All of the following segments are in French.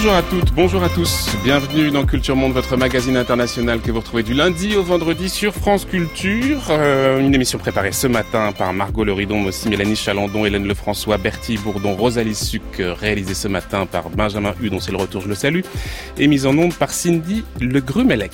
Bonjour à toutes, bonjour à tous. Bienvenue dans Culture Monde, votre magazine international que vous retrouvez du lundi au vendredi sur France Culture. Une émission préparée ce matin par Margot Leridon, mais aussi Mélanie Chalandon, Hélène Lefrançois, Bertie Bourdon, Rosalie Suc, réalisée ce matin par Benjamin Hu, dont c'est le retour, je le salue, et mise en onde par Cindy Le Grumelec.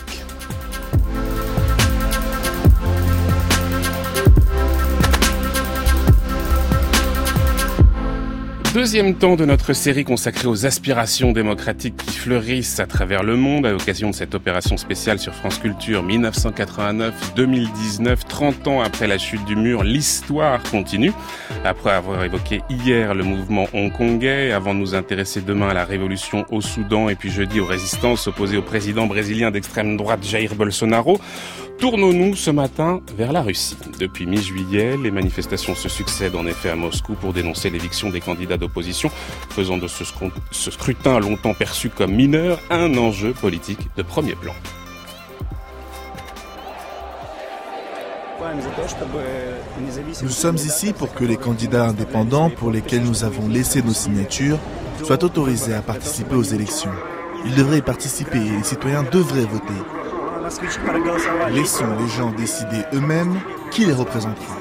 Deuxième temps de notre série consacrée aux aspirations démocratiques qui fleurissent à travers le monde à l'occasion de cette opération spéciale sur France Culture 1989-2019, 30 ans après la chute du mur, l'histoire continue. Après avoir évoqué hier le mouvement hongkongais, avant de nous intéresser demain à la révolution au Soudan et puis jeudi aux résistances opposées au président brésilien d'extrême droite Jair Bolsonaro, tournons-nous ce matin vers la Russie. Depuis mi-juillet, les manifestations se succèdent en effet à Moscou pour dénoncer l'éviction des candidats d'opposition, faisant de ce scrutin longtemps perçu comme mineur un enjeu politique de premier plan. Nous sommes ici pour que les candidats indépendants pour lesquels nous avons laissé nos signatures soient autorisés à participer aux élections. Ils devraient y participer et les citoyens devraient voter. Laissons les gens décider eux-mêmes qui les représentera.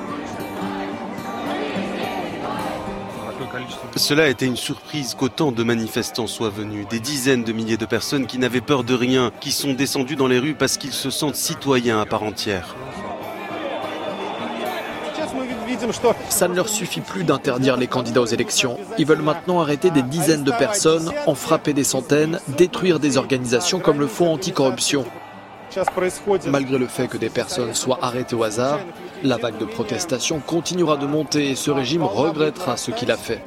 Cela a été une surprise qu'autant de manifestants soient venus. Des dizaines de milliers de personnes qui n'avaient peur de rien, qui sont descendus dans les rues parce qu'ils se sentent citoyens à part entière. Ça ne leur suffit plus d'interdire les candidats aux élections. Ils veulent maintenant arrêter des dizaines de personnes, en frapper des centaines, détruire des organisations comme le Fonds anticorruption. Malgré le fait que des personnes soient arrêtées au hasard, la vague de protestation continuera de monter et ce régime regrettera ce qu'il a fait.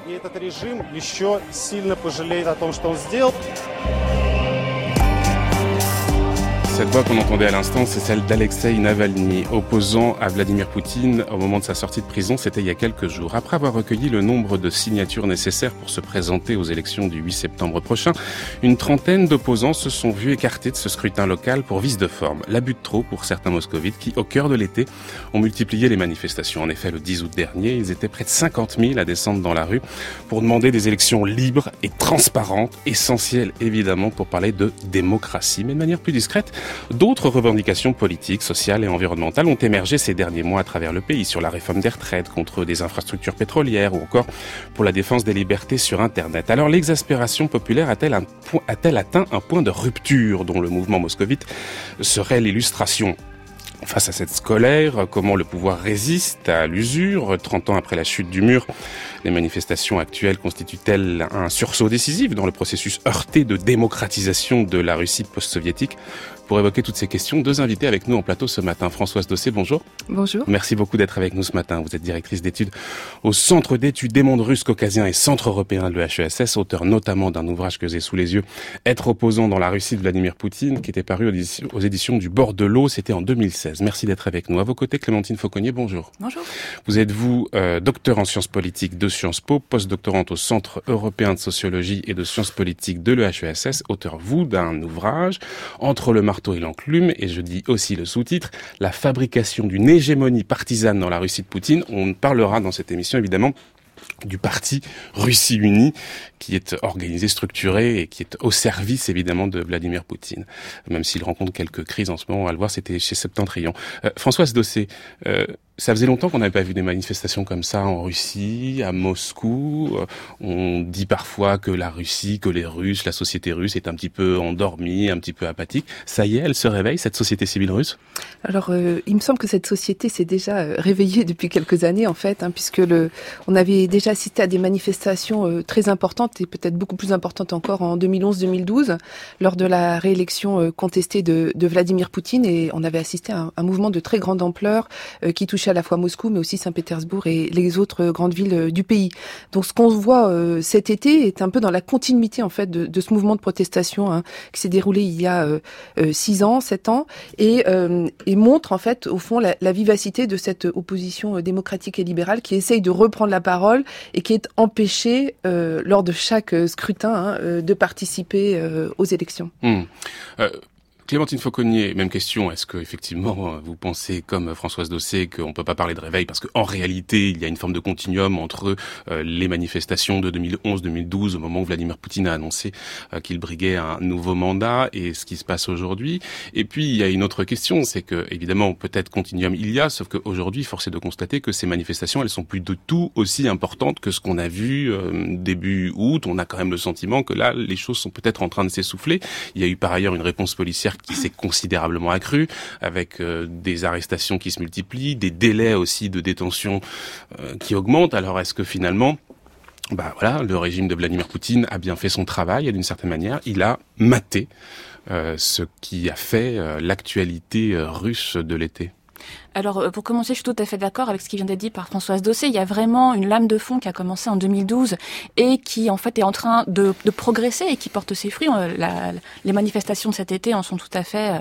Cette voix qu'on entendait à l'instant, c'est celle d'Alexeï Navalny, opposant à Vladimir Poutine au moment de sa sortie de prison, c'était il y a quelques jours. Après avoir recueilli le nombre de signatures nécessaires pour se présenter aux élections du 8 septembre prochain, une trentaine d'opposants se sont vus écartés de ce scrutin local pour vice de forme. L'abus de trop pour certains moscovites qui, au cœur de l'été, ont multiplié les manifestations. En effet, le 10 août dernier, ils étaient près de 50 000 à descendre dans la rue pour demander des élections libres et transparentes, essentielles évidemment pour parler de démocratie, mais de manière plus discrète. D'autres revendications politiques, sociales et environnementales ont émergé ces derniers mois à travers le pays, sur la réforme des retraites, contre des infrastructures pétrolières ou encore pour la défense des libertés sur Internet. Alors l'exaspération populaire a-t-elle atteint un point de rupture dont le mouvement moscovite serait l'illustration ? Face à cette colère, comment le pouvoir résiste à l'usure 30 ans après la chute du mur? Les manifestations actuelles constituent-elles un sursaut décisif dans le processus heurté de démocratisation de la Russie post-soviétique? Pour évoquer toutes ces questions, deux invités avec nous en plateau ce matin. Françoise Dossé, bonjour. Bonjour. Merci beaucoup d'être avec nous ce matin. Vous êtes directrice d'études au Centre d'études des mondes russes, caucasiens et Centre européen de l'EHESS, auteur notamment d'un ouvrage que j'ai sous les yeux, Être opposant dans la Russie de Vladimir Poutine, qui était paru aux éditions du Bord de l'eau, c'était en 2016. Merci d'être avec nous. À vos côtés, Clémentine Fauconnier, bonjour. Bonjour. Vous êtes, docteur en sciences politiques de Sciences Po, postdoctorante au Centre européen de sociologie et de sciences politiques de l'EHESS, auteur, vous, d'un ouvrage, Entre le marteau et l'enclume, et je dis aussi le sous-titre, La fabrication d'une hégémonie partisane dans la Russie de Poutine. On parlera dans cette émission, évidemment, du parti Russie Unie, qui est organisé, structuré et qui est au service, évidemment, de Vladimir Poutine. Même s'il rencontre quelques crises en ce moment, on va le voir, c'était chez Septentrion. Françoise Dossé, ça faisait longtemps qu'on n'avait pas vu des manifestations comme ça en Russie, à Moscou. On dit parfois que la Russie, que les Russes, la société russe est un petit peu endormie, un petit peu apathique. Ça y est, elle se réveille, cette société civile russe? Alors, il me semble que cette société s'est déjà réveillée depuis quelques années, en fait, puisque on avait déjà assisté à des manifestations très importantes et peut-être beaucoup plus importantes encore en 2011-2012, lors de la réélection contestée de Vladimir Poutine, et on avait assisté à un mouvement de très grande ampleur qui touchait à la fois Moscou, mais aussi Saint-Pétersbourg et les autres grandes villes du pays. Donc, ce qu'on voit cet été est un peu dans la continuité, en fait, de ce mouvement de protestation qui s'est déroulé il y a 7 ans, et montre, en fait, au fond, la vivacité de cette opposition démocratique et libérale qui essaye de reprendre la parole et qui est empêchée, lors de chaque scrutin, de participer aux élections. Clémentine Fauconnier, même question. Est-ce que effectivement vous pensez comme Françoise Dossé qu'on peut pas parler de réveil parce qu'en réalité il y a une forme de continuum entre les manifestations de 2011-2012 au moment où Vladimir Poutine a annoncé qu'il briguait un nouveau mandat et ce qui se passe aujourd'hui. Et puis il y a une autre question, c'est que évidemment peut-être continuum il y a, sauf qu'aujourd'hui force est de constater que ces manifestations elles sont plus de tout aussi importantes que ce qu'on a vu début août. On a quand même le sentiment que là les choses sont peut-être en train de s'essouffler. Il y a eu par ailleurs une réponse policière qui s'est considérablement accrue, avec des arrestations qui se multiplient, des délais aussi de détention qui augmentent. Alors est-ce que finalement, le régime de Vladimir Poutine a bien fait son travail et d'une certaine manière, il a maté ce qui a fait l'actualité russe de l'été? Alors, pour commencer, je suis tout à fait d'accord avec ce qui vient d'être dit par Françoise Dossé. Il y a vraiment une lame de fond qui a commencé en 2012 et qui, en fait, est en train de progresser et qui porte ses fruits. Les manifestations de cet été en sont tout à fait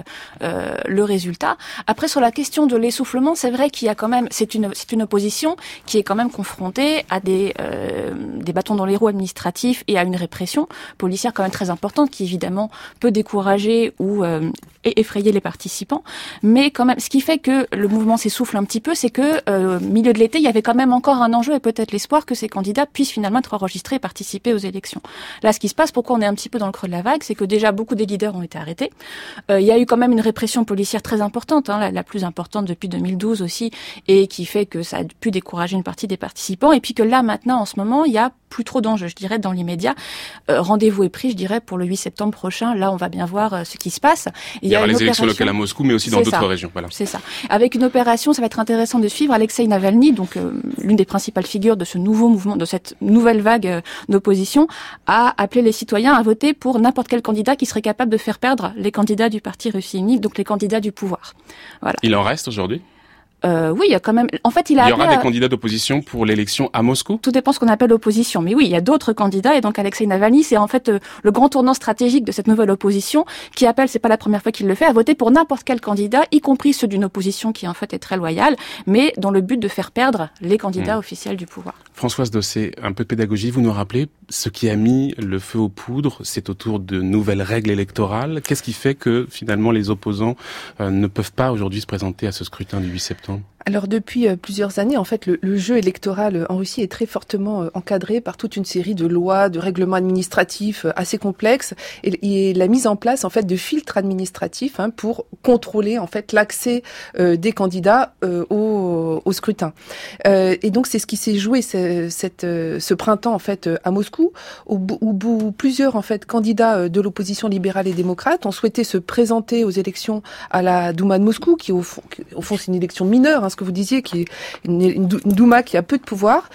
le résultat. Après, sur la question de l'essoufflement, c'est vrai qu'il y a quand même, c'est une opposition qui est quand même confrontée à des bâtons dans les roues administratifs et à une répression policière quand même très importante qui, évidemment, peut décourager ou effrayer les participants. Mais quand même, ce qui fait que le mouvement s'essouffle un petit peu, c'est que milieu de l'été, il y avait quand même encore un enjeu et peut-être l'espoir que ces candidats puissent finalement être enregistrés et participer aux élections. Là, ce qui se passe, pourquoi on est un petit peu dans le creux de la vague, c'est que déjà beaucoup des leaders ont été arrêtés. Il y a eu quand même une répression policière très importante, la plus importante depuis 2012 aussi, et qui fait que ça a pu décourager une partie des participants. Et puis que là, maintenant, en ce moment, il y a plus trop d'enjeux, je dirais, dans l'immédiat. Rendez-vous est pris, je dirais, pour le 8 septembre prochain. Là, on va bien voir ce qui se passe. Il y aura les élections locales à Moscou, mais aussi dans d'autres régions. Voilà. C'est ça. Avec une opération, ça va être intéressant de suivre. Alexeï Navalny, donc l'une des principales figures de ce nouveau mouvement, de cette nouvelle vague d'opposition, a appelé les citoyens à voter pour n'importe quel candidat qui serait capable de faire perdre les candidats du parti Russie unique, donc les candidats du pouvoir. Voilà. Il en reste aujourd'hui ? Oui, il y a quand même. En fait, il y aura des candidats d'opposition pour l'élection à Moscou. Tout dépend ce qu'on appelle opposition, mais oui, il y a d'autres candidats et donc Alexeï Navalny, c'est en fait le grand tournant stratégique de cette nouvelle opposition qui appelle, c'est pas la première fois qu'il le fait, à voter pour n'importe quel candidat, y compris ceux d'une opposition qui en fait est très loyale, mais dans le but de faire perdre les candidats officiels du pouvoir. Françoise Dossé, un peu de pédagogie, vous nous rappelez ce qui a mis le feu aux poudres, c'est autour de nouvelles règles électorales. Qu'est-ce qui fait que finalement les opposants ne peuvent pas aujourd'hui se présenter à ce scrutin du 8 septembre ? Alors depuis plusieurs années, en fait, le jeu électoral en Russie est très fortement encadré par toute une série de lois, de règlements administratifs assez complexes et la mise en place en fait de filtres administratifs pour contrôler en fait l'accès des candidats au scrutin. Et donc c'est ce qui s'est joué ce printemps en fait à Moscou, où plusieurs en fait candidats de l'opposition libérale et démocrate ont souhaité se présenter aux élections à la Douma de Moscou, qui au fond c'est une élection mineure. Ce que vous disiez, qui est une Douma qui a peu de pouvoir,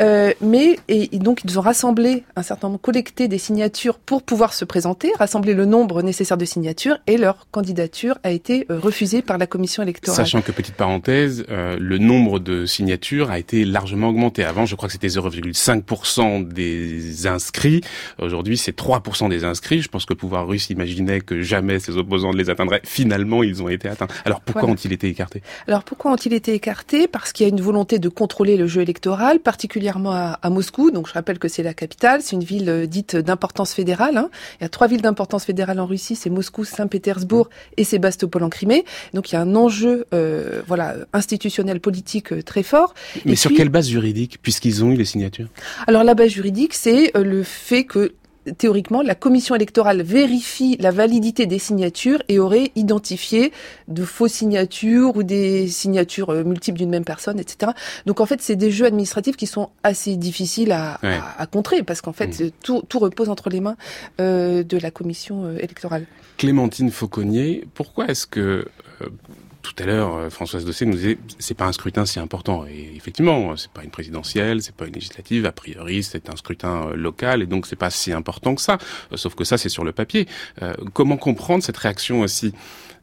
et donc ils ont rassemblé un certain nombre, collecté des signatures pour pouvoir se présenter, rassembler le nombre nécessaire de signatures, et leur candidature a été refusée par la commission électorale. Sachant que, petite parenthèse, le nombre de signatures a été largement augmenté. Avant, je crois que c'était 0,5% des inscrits. Aujourd'hui, c'est 3% des inscrits. Je pense que le pouvoir russe imaginait que jamais ses opposants ne les atteindraient. Finalement, ils ont été atteints. Alors, pourquoi ont-ils été écartés ? Écarté parce qu'il y a une volonté de contrôler le jeu électoral, particulièrement à Moscou. Donc je rappelle que c'est la capitale, c'est une ville dite d'importance fédérale. Il y a 3 villes d'importance fédérale en Russie, c'est Moscou, Saint-Pétersbourg et Sébastopol en Crimée. Donc il y a un enjeu institutionnel, politique très fort. Mais sur quelle base juridique, puisqu'ils ont eu les signatures ? Alors la base juridique, c'est le fait que théoriquement, la commission électorale vérifie la validité des signatures et aurait identifié de fausses signatures ou des signatures multiples d'une même personne, etc. Donc en fait, c'est des jeux administratifs qui sont assez difficiles à contrer parce qu'en fait, tout repose entre les mains de la commission électorale. Clémentine Fauconnier, pourquoi est-ce que... Tout à l'heure, Françoise Dossé nous disait c'est pas un scrutin si important. Et effectivement, c'est pas une présidentielle, c'est pas une législative. A priori, c'est un scrutin local et donc c'est pas si important que ça. Sauf que ça, c'est sur le papier. Comment comprendre cette réaction aussi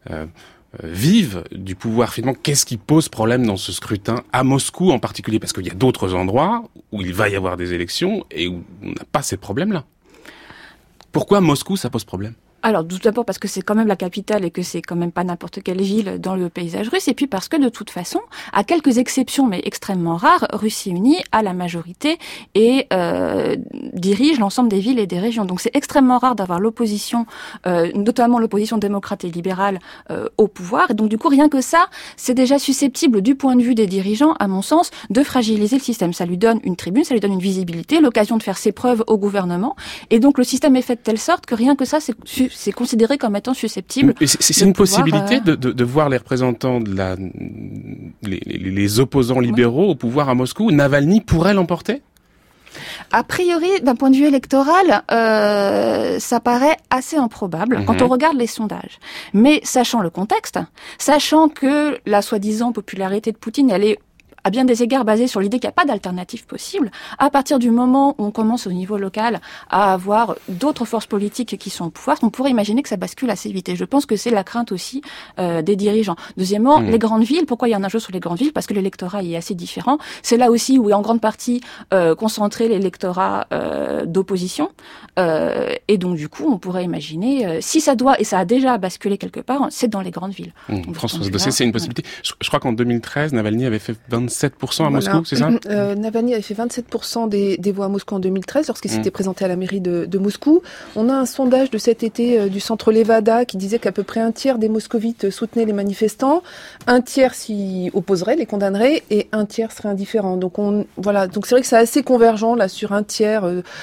vive du pouvoir finalement? Qu'est-ce qui pose problème dans ce scrutin à Moscou en particulier? Parce qu'il y a d'autres endroits où il va y avoir des élections et où on n'a pas ces problèmes-là. Pourquoi Moscou, ça pose problème? Alors, tout d'abord parce que c'est quand même la capitale et que c'est quand même pas n'importe quelle ville dans le paysage russe, et puis parce que de toute façon, à quelques exceptions mais extrêmement rares, Russie unie a la majorité et dirige l'ensemble des villes et des régions. Donc c'est extrêmement rare d'avoir l'opposition, notamment l'opposition démocrate et libérale au pouvoir. Et donc du coup, rien que ça, c'est déjà susceptible du point de vue des dirigeants, à mon sens, de fragiliser le système. Ça lui donne une tribune, ça lui donne une visibilité, l'occasion de faire ses preuves au gouvernement. Et donc le système est fait de telle sorte que rien que ça, c'est considéré comme étant susceptible. C'est une possibilité de voir les représentants de les opposants libéraux au pouvoir à Moscou. Navalny pourrait l'emporter ? A priori, d'un point de vue électoral, ça paraît assez improbable quand on regarde les sondages. Mais sachant le contexte, sachant que la soi-disant popularité de Poutine, elle est à bien des égards basé sur l'idée qu'il n'y a pas d'alternative possible, à partir du moment où on commence au niveau local à avoir d'autres forces politiques qui sont au pouvoir, on pourrait imaginer que ça bascule assez vite. Et je pense que c'est la crainte aussi des dirigeants. Deuxièmement, les grandes villes, pourquoi il y a un enjeu sur les grandes villes ? Parce que l'électorat est assez différent. C'est là aussi où est en grande partie concentré l'électorat d'opposition. Et donc du coup, on pourrait imaginer, si ça doit, et ça a déjà basculé quelque part, c'est dans les grandes villes. Françoise Dossé, c'est une possibilité. Je crois qu'en 2013, Navalny avait fait 27% à Moscou, c'est ça ? Navalny avait fait 27% des voix à Moscou en 2013 lorsqu'il s'était présenté à la mairie de Moscou. On a un sondage de cet été du centre Levada qui disait qu'à peu près un tiers des moscovites soutenaient les manifestants, un tiers s'y opposerait, les condamnerait, et un tiers serait indifférent. Donc donc c'est vrai que c'est assez convergent là sur un tiers.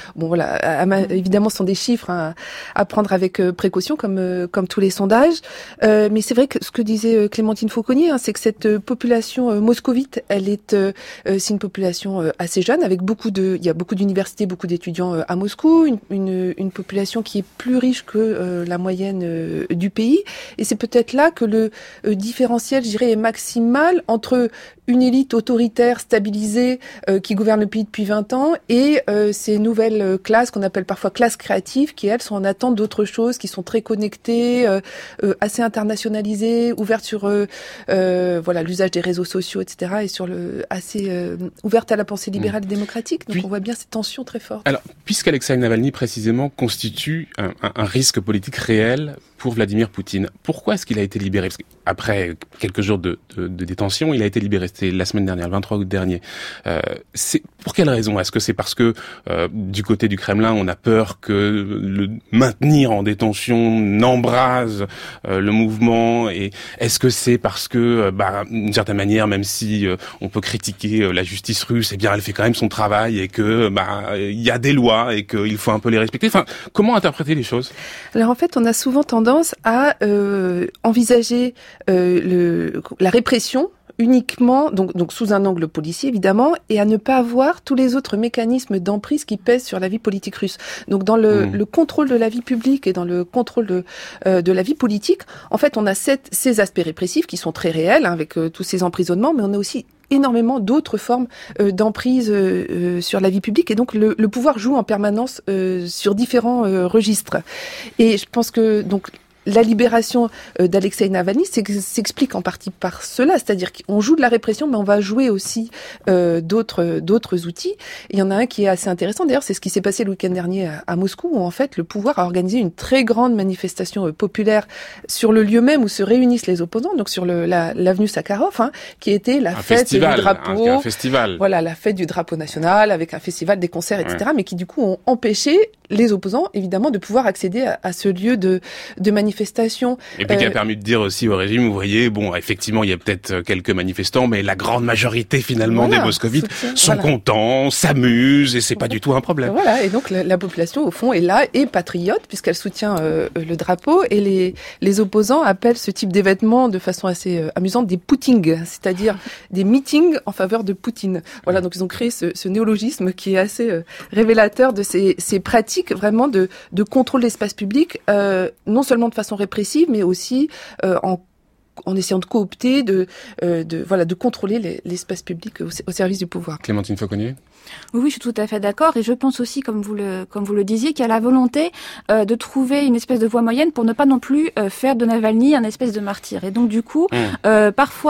Évidemment, ce sont des chiffres à prendre avec précaution comme tous les sondages. Mais c'est vrai que ce que disait Clémentine Fauconnier, c'est que cette population moscovite, c'est une population assez jeune, avec il y a beaucoup d'universités, beaucoup d'étudiants à Moscou, une population qui est plus riche que la moyenne du pays. Et c'est peut-être là que le différentiel, je dirais, est maximal entre une élite autoritaire stabilisée qui gouverne le pays depuis 20 ans et ces nouvelles classes qu'on appelle parfois classes créatives qui, elles, sont en attente d'autres choses, qui sont très connectées, assez internationalisées, ouvertes sur l'usage des réseaux sociaux, etc. et sur assez ouverte à la pensée libérale et démocratique. Donc on voit bien ces tensions très fortes. Alors, puisqu'Alexeï Navalny, précisément, constitue un risque politique réel pour Vladimir Poutine, pourquoi est-ce qu'il a été libéré ? Parce qu'après quelques jours de détention, il a été libéré. C'était la semaine dernière, le 23 août dernier. C'est pour quelle raison ? Est-ce que c'est parce que du côté du Kremlin, on a peur que le maintenir en détention n'embrase le mouvement ? Et est-ce que c'est parce que, d'une certaine manière, même si on peut critiquer la justice russe, eh bien, elle fait quand même son travail et que il y a des lois et qu'il faut un peu les respecter. Enfin, comment interpréter les choses ? Alors en fait, on a souvent tendance à envisager la répression uniquement, donc sous un angle policier évidemment, et à ne pas voir tous les autres mécanismes d'emprise qui pèsent sur la vie politique russe. Donc dans le contrôle de la vie publique et dans le contrôle de la vie politique, en fait on a ces aspects répressifs qui sont très réels, avec tous ces emprisonnements, mais on a aussi énormément d'autres formes d'emprise sur la vie publique, et donc le pouvoir joue en permanence sur différents registres. Et je pense que donc la libération d'Alexeï Navalny s'explique en partie par cela, c'est-à-dire qu'on joue de la répression, mais on va jouer aussi d'autres outils. Et il y en a un qui est assez intéressant, d'ailleurs, c'est ce qui s'est passé le week-end dernier à Moscou, où en fait le pouvoir a organisé une très grande manifestation populaire sur le lieu même où se réunissent les opposants, donc sur l'avenue Sakharov, qui était la fête du drapeau, un festival. Voilà, la fête du drapeau national avec un festival, des concerts, etc., mais qui du coup ont empêché les opposants, évidemment, de pouvoir accéder à ce lieu de manifestation. Et puis qui a permis de dire aussi au régime, vous voyez, bon, effectivement, il y a peut-être quelques manifestants, mais la grande majorité, finalement, des moscovites sont contents, s'amusent, et c'est pas du tout un problème. Voilà, et donc la population, au fond, est là, et patriote, puisqu'elle soutient le drapeau, et les opposants appellent ce type d'événement de façon assez amusante des poutings, c'est-à-dire des meetings en faveur de Poutine. Voilà, donc ils ont créé ce néologisme qui est assez révélateur de ces pratiques vraiment de contrôle de l'espace public, non seulement de façon répressive, mais aussi en essayant de coopter, de contrôler l'espace public au service du pouvoir. Clémentine Fauconnier ? Oui, je suis tout à fait d'accord, et je pense aussi, comme vous le disiez, qu'il y a la volonté de trouver une espèce de voie moyenne pour ne pas non plus faire de Navalny un espèce de martyr. Et donc du coup, parfois,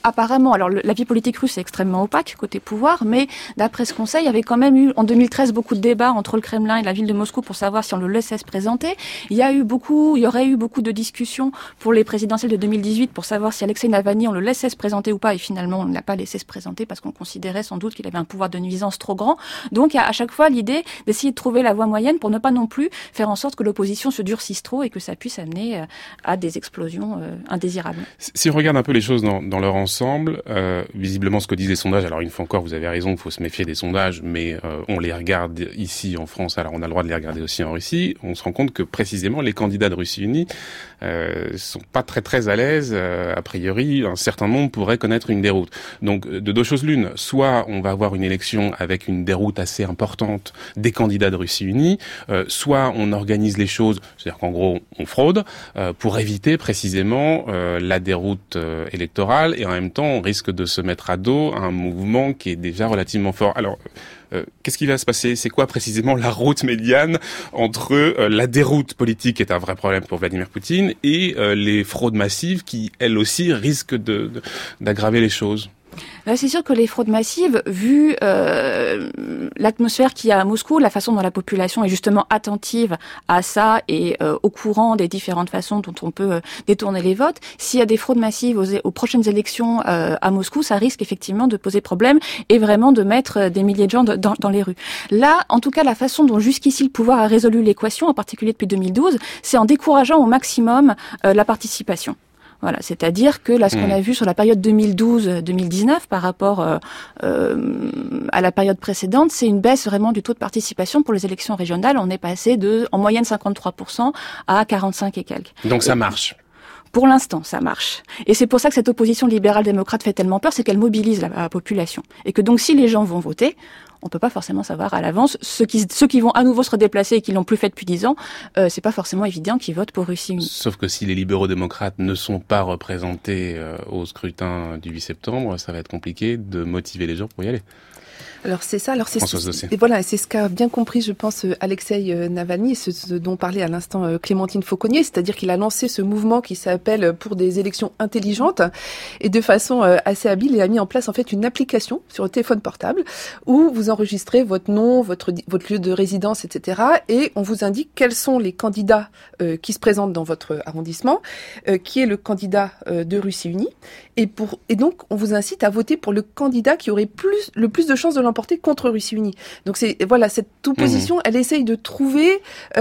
apparemment, alors la vie politique russe est extrêmement opaque côté pouvoir, mais d'après ce qu'on sait, il y avait quand même eu en 2013 beaucoup de débats entre le Kremlin et la ville de Moscou pour savoir si on le laissait se présenter. Il y aurait eu beaucoup de discussions pour les présidentielles de 2018 pour savoir si Alexei Navalny, on le laissait se présenter ou pas, et finalement on ne l'a pas laissé se présenter parce qu'on considérait sans doute qu'il avait un pouvoir de nuisance trop grand. Donc il y a à chaque fois l'idée d'essayer de trouver la voie moyenne pour ne pas non plus faire en sorte que l'opposition se durcisse trop et que ça puisse amener à des explosions indésirables. Si on regarde un peu les choses dans leur ensemble, visiblement ce que disent les sondages, alors une fois encore vous avez raison, il faut se méfier des sondages, mais on les regarde ici en France, alors on a le droit de les regarder aussi en Russie, on se rend compte que précisément les candidats de Russie Unie sont pas très à l'aise, a priori un certain nombre pourrait connaître une déroute. Donc de deux choses l'une, soit on va avoir une élection avec une déroute assez importante des candidats de Russie Unie, soit on organise les choses, c'est-à-dire qu'en gros on fraude, pour éviter précisément la déroute électorale, et en même temps on risque de se mettre à dos un mouvement qui est déjà relativement fort. Alors qu'est-ce qui va se passer ? C'est quoi précisément la route médiane entre la déroute politique, qui est un vrai problème pour Vladimir Poutine, et les fraudes massives qui, elles aussi, risquent d'aggraver les choses ? Là, c'est sûr que les fraudes massives, vu l'atmosphère qu'il y a à Moscou, la façon dont la population est justement attentive à ça et au courant des différentes façons dont on peut détourner les votes, s'il y a des fraudes massives aux prochaines élections à Moscou, ça risque effectivement de poser problème et vraiment de mettre des milliers de gens dans les rues. Là, en tout cas, la façon dont jusqu'ici le pouvoir a résolu l'équation, en particulier depuis 2012, c'est en décourageant au maximum la participation. Voilà, c'est-à-dire que là, ce qu'on a vu sur la période 2012-2019 par rapport à la période précédente, c'est une baisse vraiment du taux de participation pour les élections régionales. On est passé en moyenne 53% à 45 et quelques. Donc ça marche. Pour l'instant, ça marche. Et c'est pour ça que cette opposition libérale-démocrate fait tellement peur, c'est qu'elle mobilise la population. Et que donc, si les gens vont voter, on peut pas forcément savoir à l'avance. Ceux qui vont à nouveau se redéplacer et qui l'ont plus fait depuis 10 ans, c'est pas forcément évident qu'ils votent pour Russie Unie. Sauf que si les libéraux-démocrates ne sont pas représentés au scrutin du 8 septembre, ça va être compliqué de motiver les gens pour y aller. Alors c'est ça, Françoise Dossé. Et voilà, c'est ce qu'a bien compris, je pense, Alexei Navalny, ce dont parlait à l'instant Clémentine Fauconnier, c'est-à-dire qu'il a lancé ce mouvement qui s'appelle pour des élections intelligentes, et de façon assez habile, il a mis en place en fait une application sur le téléphone portable où vous enregistrez votre nom, votre lieu de résidence, etc. et on vous indique quels sont les candidats qui se présentent dans votre arrondissement, qui est le candidat de Russie Unie, et donc on vous incite à voter pour le candidat qui aurait le plus de chances de l'emporter contre Russie Unie. Donc cette opposition, elle essaye de trouver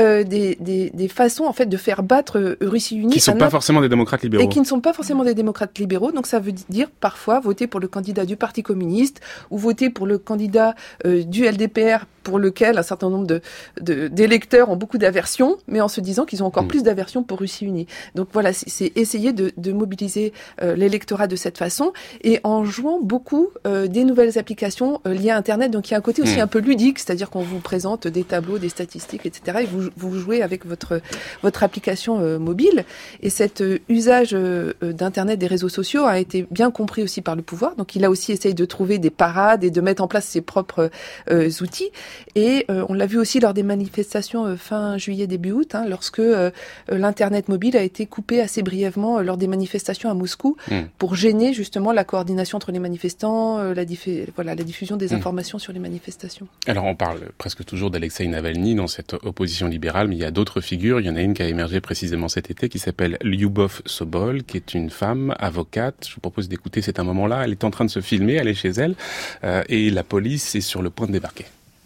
des façons en fait de faire battre Russie Unie, qui sont pas forcément des démocrates libéraux. Et qui ne sont pas forcément des démocrates libéraux. Donc ça veut dire parfois voter pour le candidat du Parti communiste ou voter pour le candidat du LDPR, pour lequel un certain nombre d'électeurs ont beaucoup d'aversion, mais en se disant qu'ils ont encore plus d'aversion pour Russie Unie. Donc voilà, c'est essayer de mobiliser l'électorat de cette façon, et en jouant beaucoup des nouvelles applications liées à Internet. Donc il y a un côté aussi un peu ludique, c'est-à-dire qu'on vous présente des tableaux, des statistiques, etc. et vous jouez avec votre application mobile. Et cet usage d'Internet, des réseaux sociaux a été bien compris aussi par le pouvoir. Donc il a aussi essayé de trouver des parades et de mettre en place ses propres outils. Et on l'a vu aussi lors des manifestations fin juillet, début août, lorsque l'Internet mobile a été coupé assez brièvement lors des manifestations à Moscou pour gêner justement la coordination entre les manifestants, la diffusion des informations sur les manifestations. Alors on parle presque toujours d'Alexei Navalny dans cette opposition libérale, mais il y a d'autres figures. Il y en a une qui a émergé précisément cet été qui s'appelle Lyubov Sobol, qui est une femme avocate. Je vous propose d'écouter, c'est un moment-là, elle est en train de se filmer, elle est chez elle, et la police est sur le point de débarquer.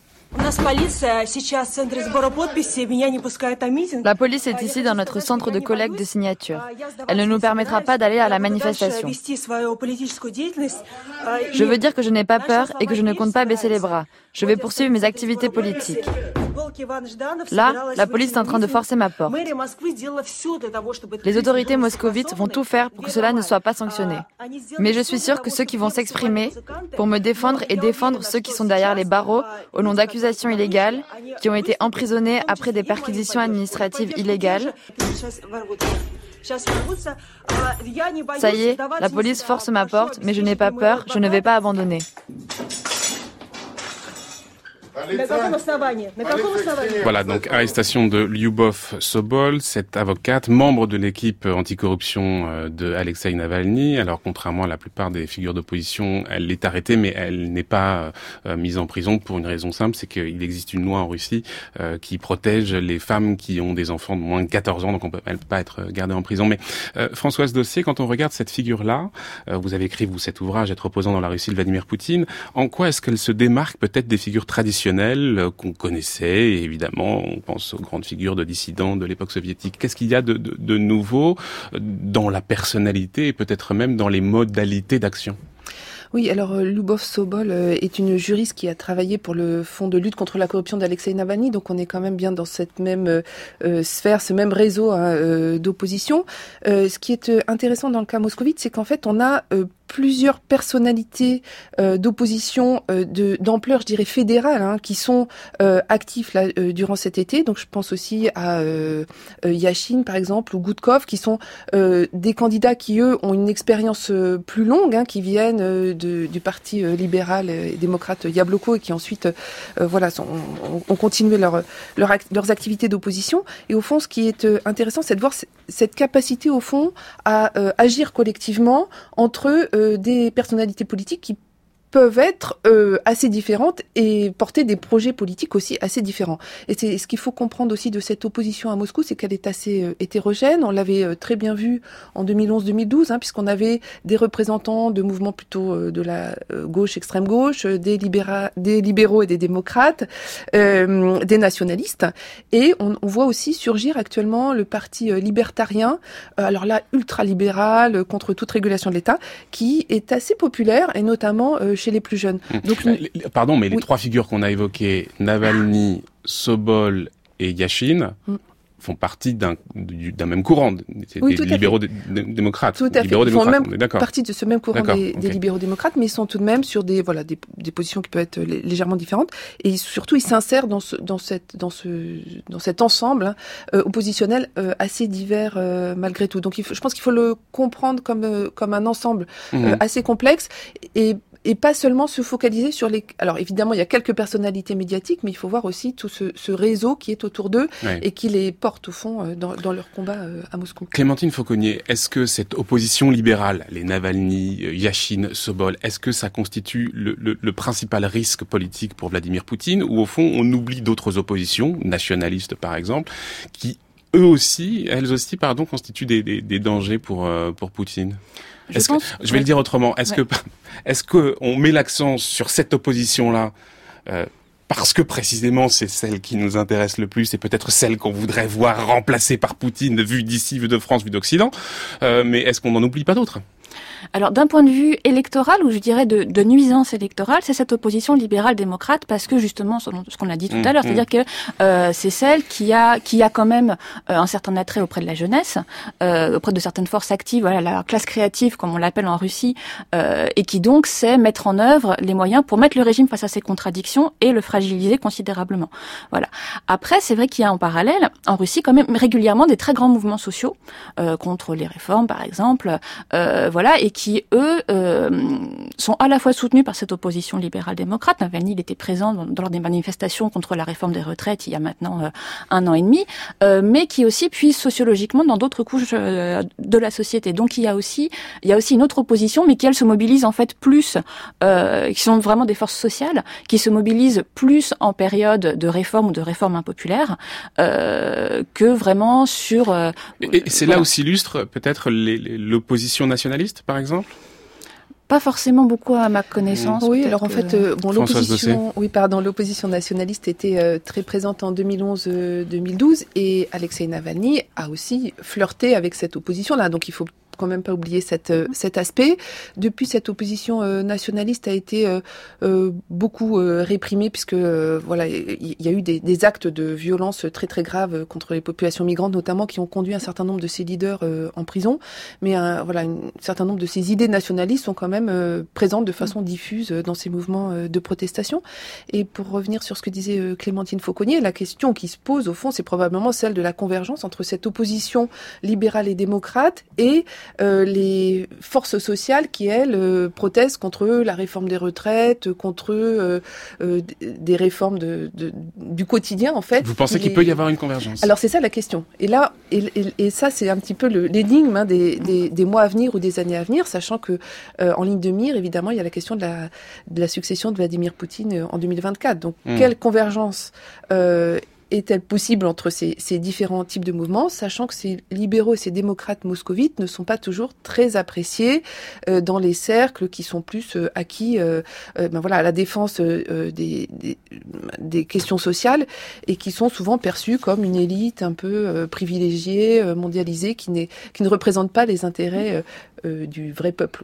La police est ici dans notre centre de collecte de signatures. Elle ne nous permettra pas d'aller à la manifestation. Je veux dire que je n'ai pas peur et que je ne compte pas baisser les bras. Je vais poursuivre mes activités politiques. Là, la police est en train de forcer ma porte. Les autorités moscovites vont tout faire pour que cela ne soit pas sanctionné. Mais je suis sûre que ceux qui vont s'exprimer pour me défendre et défendre ceux qui sont derrière les barreaux au nom d'accusations illégales, qui ont été emprisonnés après des perquisitions administratives illégales. Ça y est, la police force ma porte, mais je n'ai pas peur, je ne vais pas abandonner. Voilà, donc arrestation de Lyubov Sobol, cette avocate, membre de l'équipe anticorruption de Alexeï Navalny. Alors, contrairement à la plupart des figures d'opposition, elle est arrêtée, mais elle n'est pas mise en prison pour une raison simple, c'est qu'il existe une loi en Russie qui protège les femmes qui ont des enfants de moins de 14 ans, donc elle peut pas être gardée en prison. Mais Françoise Dossier, quand on regarde cette figure-là, vous avez écrit, vous, cet ouvrage, Être opposant dans la Russie de Vladimir Poutine, en quoi est-ce qu'elle se démarque peut-être des figures traditionnelles qu'on connaissait, et évidemment, on pense aux grandes figures de dissidents de l'époque soviétique. Qu'est-ce qu'il y a de nouveau dans la personnalité et peut-être même dans les modalités d'action ? Oui, alors Lyubov Sobol est une juriste qui a travaillé pour le Fonds de lutte contre la corruption d'Alexeï Navalny, donc on est quand même bien dans cette même sphère, ce même réseau d'opposition. Ce qui est intéressant dans le cas moscovite, c'est qu'en fait on a plusieurs personnalités d'opposition d'ampleur, je dirais, fédérale, qui sont actifs là durant cet été. Donc je pense aussi à Yashin, par exemple, ou Gudkov, qui sont des candidats qui, eux, ont une expérience plus longue, qui viennent du parti libéral et démocrate Yabloko, et qui ensuite ont continué leurs activités d'opposition. Et au fond, ce qui est intéressant, c'est de voir cette capacité, au fond, à agir collectivement entre des personnalités politiques qui peuvent être assez différentes et porter des projets politiques aussi assez différents. Et c'est ce qu'il faut comprendre aussi de cette opposition à Moscou, c'est qu'elle est assez hétérogène. On l'avait très bien vu en 2011-2012, puisqu'on avait des représentants de mouvements plutôt de la gauche, extrême gauche, des libéraux et des démocrates, des nationalistes. Et on voit aussi surgir actuellement le parti libertarien, alors là ultra-libéral, contre toute régulation de l'État, qui est assez populaire, et notamment chez les plus jeunes. Donc, pardon, mais les trois figures qu'on a évoquées, Navalny, Sobol et Yashin, font partie d'un même courant, des libéraux démocrates. Tout à fait. Ils font même partie de ce même courant des libéraux démocrates, mais ils sont tout de même sur des positions qui peuvent être légèrement différentes. Et surtout, ils s'insèrent dans cet ensemble oppositionnel assez divers malgré tout. Donc, je pense qu'il faut le comprendre comme un ensemble assez complexe et pas seulement se focaliser sur les... Alors évidemment, il y a quelques personnalités médiatiques, mais il faut voir aussi tout ce réseau qui est autour d'eux et qui les porte au fond dans leur combat à Moscou. Clémentine Fauconnier, est-ce que cette opposition libérale, les Navalny, Yashin, Sobol, est-ce que ça constitue le principal risque politique pour Vladimir Poutine, ou au fond on oublie d'autres oppositions, nationalistes par exemple, qui elles aussi, constituent des dangers pour Poutine? Je vais le dire autrement. Est-ce que on met l'accent sur cette opposition-là parce que précisément c'est celle qui nous intéresse le plus et peut-être celle qu'on voudrait voir remplacée par Poutine, vue d'ici, vue de France, vue d'Occident, mais est-ce qu'on n'en oublie pas d'autres ? Alors, d'un point de vue électoral, ou je dirais de nuisance électorale, c'est cette opposition libérale-démocrate, parce que justement, ce qu'on a dit tout à l'heure, c'est-à-dire que c'est celle qui a quand même un certain attrait auprès de la jeunesse, auprès de certaines forces actives, voilà, la classe créative, comme on l'appelle en Russie, et qui donc sait mettre en œuvre les moyens pour mettre le régime face à ses contradictions et le fragiliser considérablement. Voilà. Après, c'est vrai qu'il y a en parallèle, en Russie, quand même régulièrement des très grands mouvements sociaux contre les réformes, par exemple, et qui, eux, sont à la fois soutenus par cette opposition libérale-démocrate. Navalny, il était présent lors des manifestations contre la réforme des retraites il y a maintenant 1 an et demi, mais qui aussi puise sociologiquement dans d'autres couches de la société. Donc il y a aussi une autre opposition, mais qui, elle, se mobilise en fait plus, qui sont vraiment des forces sociales, qui se mobilisent plus en période de réforme ou de réforme impopulaire, que vraiment sur... et c'est là où s'illustre peut-être l'opposition nationaliste, par exemple ? Pas forcément beaucoup à ma connaissance. Oui, alors en fait, l'opposition nationaliste était très présente en 2011-2012 et Alexeï Navalny a aussi flirté avec cette opposition-là. Donc il faut quand même pas oublier cet aspect. Depuis, cette opposition nationaliste a été beaucoup réprimée, puisque il y a eu des actes de violence très très graves contre les populations migrantes, notamment, qui ont conduit un certain nombre de ces leaders en prison. Mais un certain nombre de ces idées nationalistes sont quand même présentes de façon diffuse dans ces mouvements de protestation. Et pour revenir sur ce que disait Clémentine Fauconnier, la question qui se pose au fond, c'est probablement celle de la convergence entre cette opposition libérale et démocrate et les forces sociales qui, elles, protestent contre la réforme des retraites, contre des réformes du quotidien, en fait. Vous pensez qu'il peut y avoir une convergence? Alors, c'est ça la question. Et là, et ça, c'est un petit peu l'énigme des mois à venir ou des années à venir, sachant que en ligne de mire, évidemment, il y a la question de la succession de Vladimir Poutine en 2024. Donc, quelle convergence est-elle possible entre ces différents types de mouvements, sachant que ces libéraux et ces démocrates moscovites ne sont pas toujours très appréciés dans les cercles qui sont plus acquis à la défense des questions sociales et qui sont souvent perçus comme une élite un peu privilégiée, mondialisée, qui ne représente pas les intérêts du vrai peuple.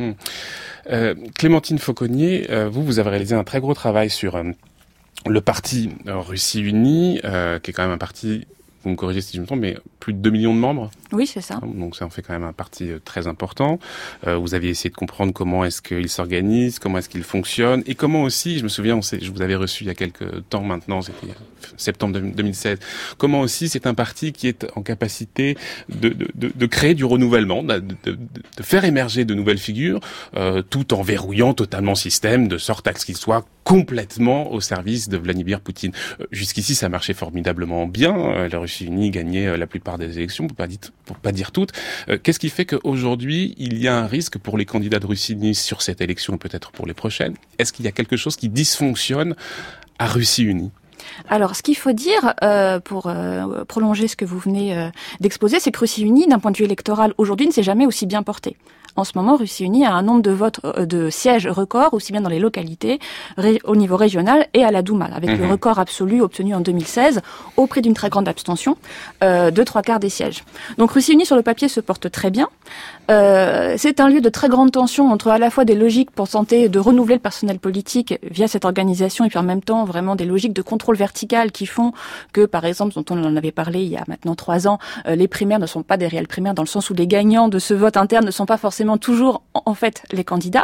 Clémentine Fauconnier, vous avez réalisé un très gros travail sur le parti Russie Unie, qui est quand même un parti, vous me corrigez si je me trompe, mais plus de 2 millions de membres. Oui, c'est ça. Donc ça en fait quand même un parti très important. Vous aviez essayé de comprendre comment est-ce qu'il s'organise, comment est-ce qu'il fonctionne, et comment aussi, je me souviens, je vous avais reçu il y a quelques temps maintenant, c'était septembre 2016, comment aussi c'est un parti qui est en capacité de créer du renouvellement, de faire émerger de nouvelles figures, tout en verrouillant totalement le système, de sorte à ce qu'il soit complètement au service de Vladimir Poutine. Jusqu'ici, ça marchait formidablement bien. La Russie Unie gagnait la plupart des élections, pour pas dire toutes. Qu'est-ce qui fait qu'aujourd'hui, il y a un risque pour les candidats de Russie Unie sur cette élection et peut-être pour les prochaines? Est-ce qu'il y a quelque chose qui dysfonctionne à Russie Unie? Alors, ce qu'il faut dire, pour prolonger ce que vous venez d'exposer, c'est que Russie Unie, d'un point de vue électoral, aujourd'hui, ne s'est jamais aussi bien portée. En ce moment, Russie Unie a un nombre de votes, de sièges record, aussi bien dans les localités, au niveau régional et à la Douma, avec le record absolu obtenu en 2016, au prix d'une très grande abstention, de 3/4 des sièges. Donc Russie Unie, sur le papier, se porte très bien. C'est un lieu de très grande tension entre à la fois des logiques pour tenter de renouveler le personnel politique via cette organisation et puis en même temps vraiment des logiques de contrôle vertical qui font que, par exemple, dont on en avait parlé il y a maintenant 3 ans, les primaires ne sont pas des réelles primaires dans le sens où les gagnants de ce vote interne ne sont pas forcément toujours en fait les candidats,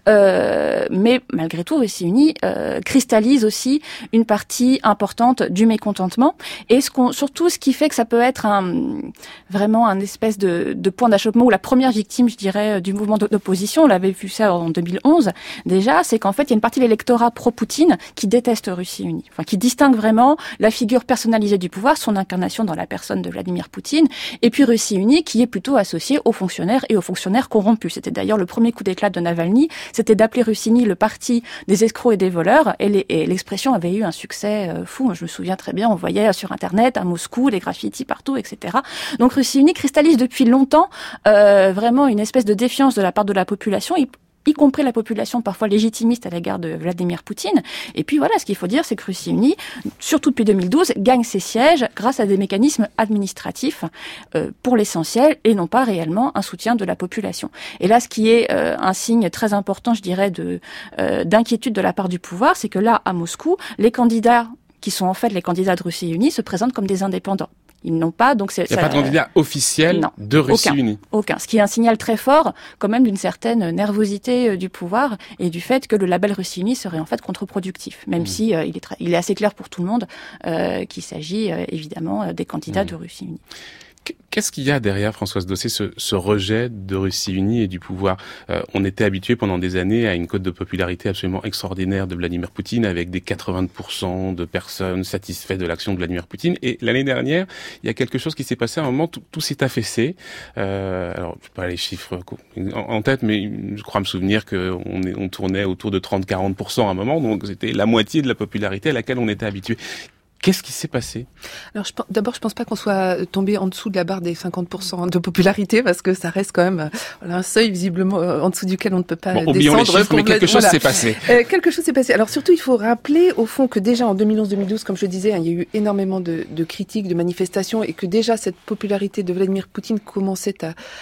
mais malgré tout Russie Unie cristallise aussi une partie importante du mécontentement et surtout ce qui fait que ça peut être vraiment un espèce de point d'achoppement ou la première victime, je dirais, du mouvement d'opposition. On l'avait vu ça en 2011 déjà, c'est qu'en fait il y a une partie de l'électorat pro-Poutine qui déteste Russie Unie, enfin qui distingue vraiment la figure personnalisée du pouvoir, son incarnation dans la personne de Vladimir Poutine, et puis Russie Unie qui est plutôt associée aux fonctionnaires et aux fonctionnaires corrompus. C'était d'ailleurs le premier coup d'éclat de Navalny, c'était d'appeler Russie Unie le parti des escrocs et des voleurs, et l'expression avait eu un succès fou. Moi, je me souviens très bien, on voyait sur Internet, à Moscou, des graffitis partout, etc. Donc Russie Unie cristallise depuis longtemps vraiment une espèce de défiance de la part de la population, y compris la population parfois légitimiste à l'égard de Vladimir Poutine. Et puis voilà, ce qu'il faut dire, c'est que Russie Unie, surtout depuis 2012, gagne ses sièges grâce à des mécanismes administratifs pour l'essentiel et non pas réellement un soutien de la population. Et là, ce qui est un signe très important, je dirais, d'inquiétude de la part du pouvoir, c'est que là, à Moscou, les candidats qui sont en fait les candidats de Russie Unie se présentent comme des indépendants. Ils n'ont pas, donc il n'y a pas de candidat officiel de Russie Unie. Aucun. Ce qui est un signal très fort, quand même, d'une certaine nervosité du pouvoir et du fait que le label Russie Unie serait en fait contre-productif, même si il est assez clair pour tout le monde qu'il s'agit évidemment des candidats de Russie Unie. Qu'est-ce qu'il y a derrière, Françoise Dossé, ce rejet de Russie Unie et du pouvoir? On était habitué pendant des années à une cote de popularité absolument extraordinaire de Vladimir Poutine, avec des 80% de personnes satisfaites de l'action de Vladimir Poutine. Et l'année dernière, il y a quelque chose qui s'est passé à un moment, tout s'est affaissé. Alors, je sais pas les chiffres en tête, mais je crois me souvenir qu'on tournait autour de 30-40% à un moment, donc c'était la moitié de la popularité à laquelle on était habitué. Qu'est-ce qui s'est passé? Alors, d'abord, je pense pas qu'on soit tombé en dessous de la barre des 50% de popularité, parce que ça reste quand même un seuil visiblement en dessous duquel on ne peut pas descendre. Oublions les chiffres, mais quelque chose s'est passé. Quelque chose s'est passé. Alors surtout, il faut rappeler au fond que déjà en 2011-2012, comme je le disais, il y a eu énormément de critiques, de manifestations, et que déjà cette popularité de Vladimir Poutine commençait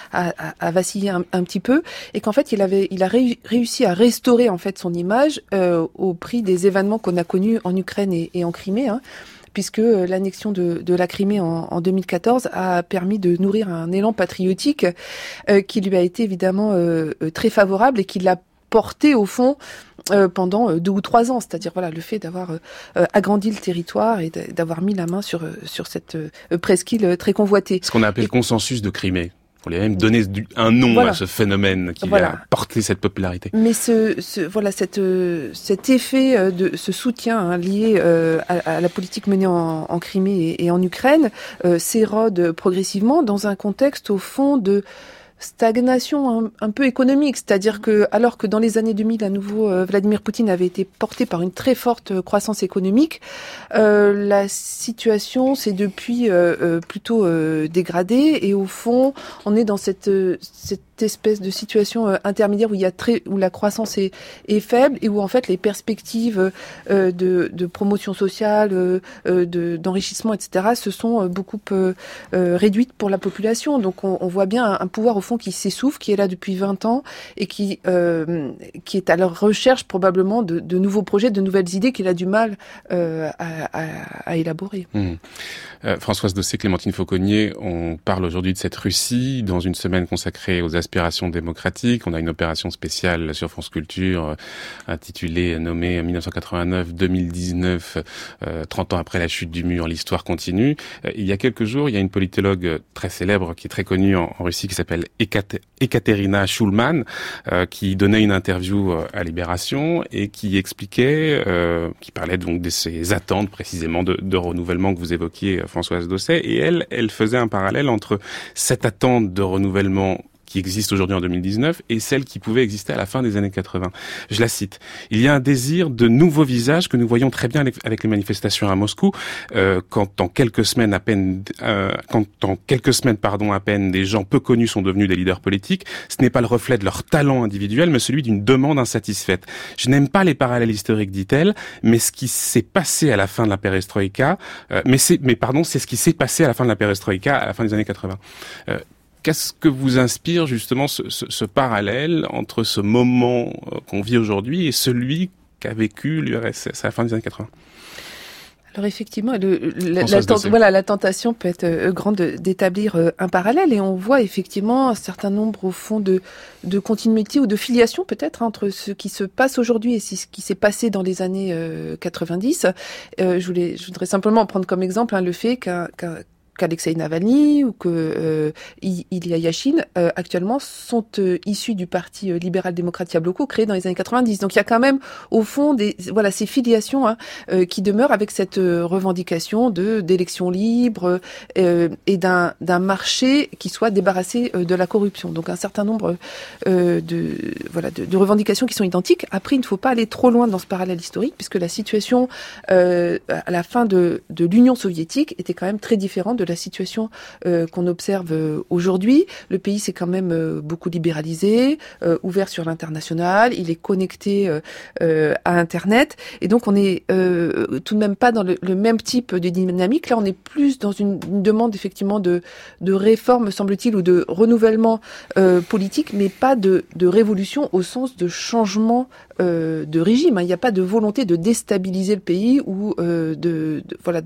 à vaciller un petit peu, et qu'en fait, il a réussi à restaurer en fait son image au prix des événements qu'on a connus en Ukraine et en Crimée, puisque l'annexion de la Crimée en 2014 a permis de nourrir un élan patriotique qui lui a été évidemment très favorable et qui l'a porté au fond pendant 2 ou 3 ans, c'est-à-dire voilà le fait d'avoir agrandi le territoire et d'avoir mis la main sur cette presqu'île très convoitée. Ce qu'on a appelé le consensus de Crimée. On lui a même donné un nom à ce phénomène qui a porté cette popularité. Mais cet effet de ce soutien lié à la politique menée en Crimée et en Ukraine s'érode progressivement dans un contexte au fond de stagnation un peu économique, c'est-à-dire que alors que dans les années 2000 à nouveau Vladimir Poutine avait été porté par une très forte croissance économique, la situation s'est depuis plutôt dégradée et au fond on est dans cette espèce de situation intermédiaire où la croissance est faible et où en fait les perspectives de promotion sociale, d'enrichissement, etc. se sont beaucoup réduites pour la population. Donc on voit bien un pouvoir au fond qui s'essouffle, qui est là depuis 20 ans et qui est à leur recherche probablement de nouveaux projets, de nouvelles idées qu'il a du mal à élaborer. Françoise Dossé, Clémentine Fauconnier, on parle aujourd'hui de cette Russie dans une semaine consacrée aux aspirations démocratiques. On a une opération spéciale sur France Culture nommée 1989-2019, 30 ans après la chute du mur, l'histoire continue. Il y a quelques jours, il y a une politologue très célèbre qui est très connue en Russie qui s'appelle Ekaterina Shulman, qui donnait une interview à Libération et qui expliquait, qui parlait donc de ces attentes précisément de renouvellement que vous évoquiez, Françoise Dosset, et elle faisait un parallèle entre cette attente de renouvellement qui existe aujourd'hui en 2019 et celle qui pouvait exister à la fin des années 80. Je la cite. Il y a un désir de nouveaux visages que nous voyons très bien avec les manifestations à Moscou, quand en quelques semaines à peine des gens peu connus sont devenus des leaders politiques. Ce n'est pas le reflet de leur talent individuel, mais celui d'une demande insatisfaite. Je n'aime pas les parallèles historiques, dit-elle, mais ce qui s'est passé à la fin de la perestroïka, c'est ce qui s'est passé à la fin de la perestroïka à la fin des années 80. Qu'est-ce que vous inspire justement ce parallèle entre ce moment qu'on vit aujourd'hui et celui qu'a vécu l'URSS à la fin des années 80 ? Alors effectivement, la tentation peut être grande d'établir un parallèle et on voit effectivement un certain nombre au fond de continuité ou de filiation peut-être entre ce qui se passe aujourd'hui et ce qui s'est passé dans les années 90. Je voudrais simplement prendre comme exemple le fait qu'Alexeï Navalny ou que Ilya Yashin actuellement sont issus du parti libéral-démocrate Yabloko créé dans les années 90. Donc il y a quand même au fond ces filiations qui demeurent avec cette revendication d'élections libres et d'un marché qui soit débarrassé de la corruption. Donc un certain nombre de revendications qui sont identiques. Après, il ne faut pas aller trop loin dans ce parallèle historique puisque la situation à la fin de l'Union soviétique était quand même très différente de la situation qu'on observe aujourd'hui. Le pays s'est quand même beaucoup libéralisé, ouvert sur l'international, il est connecté à Internet, et donc on est tout de même pas dans le même type de dynamique. Là, on est plus dans une demande effectivement de réforme, semble-t-il, ou de renouvellement politique, mais pas de révolution au sens de changement de régime. Il n'y a pas de volonté de déstabiliser le pays ou de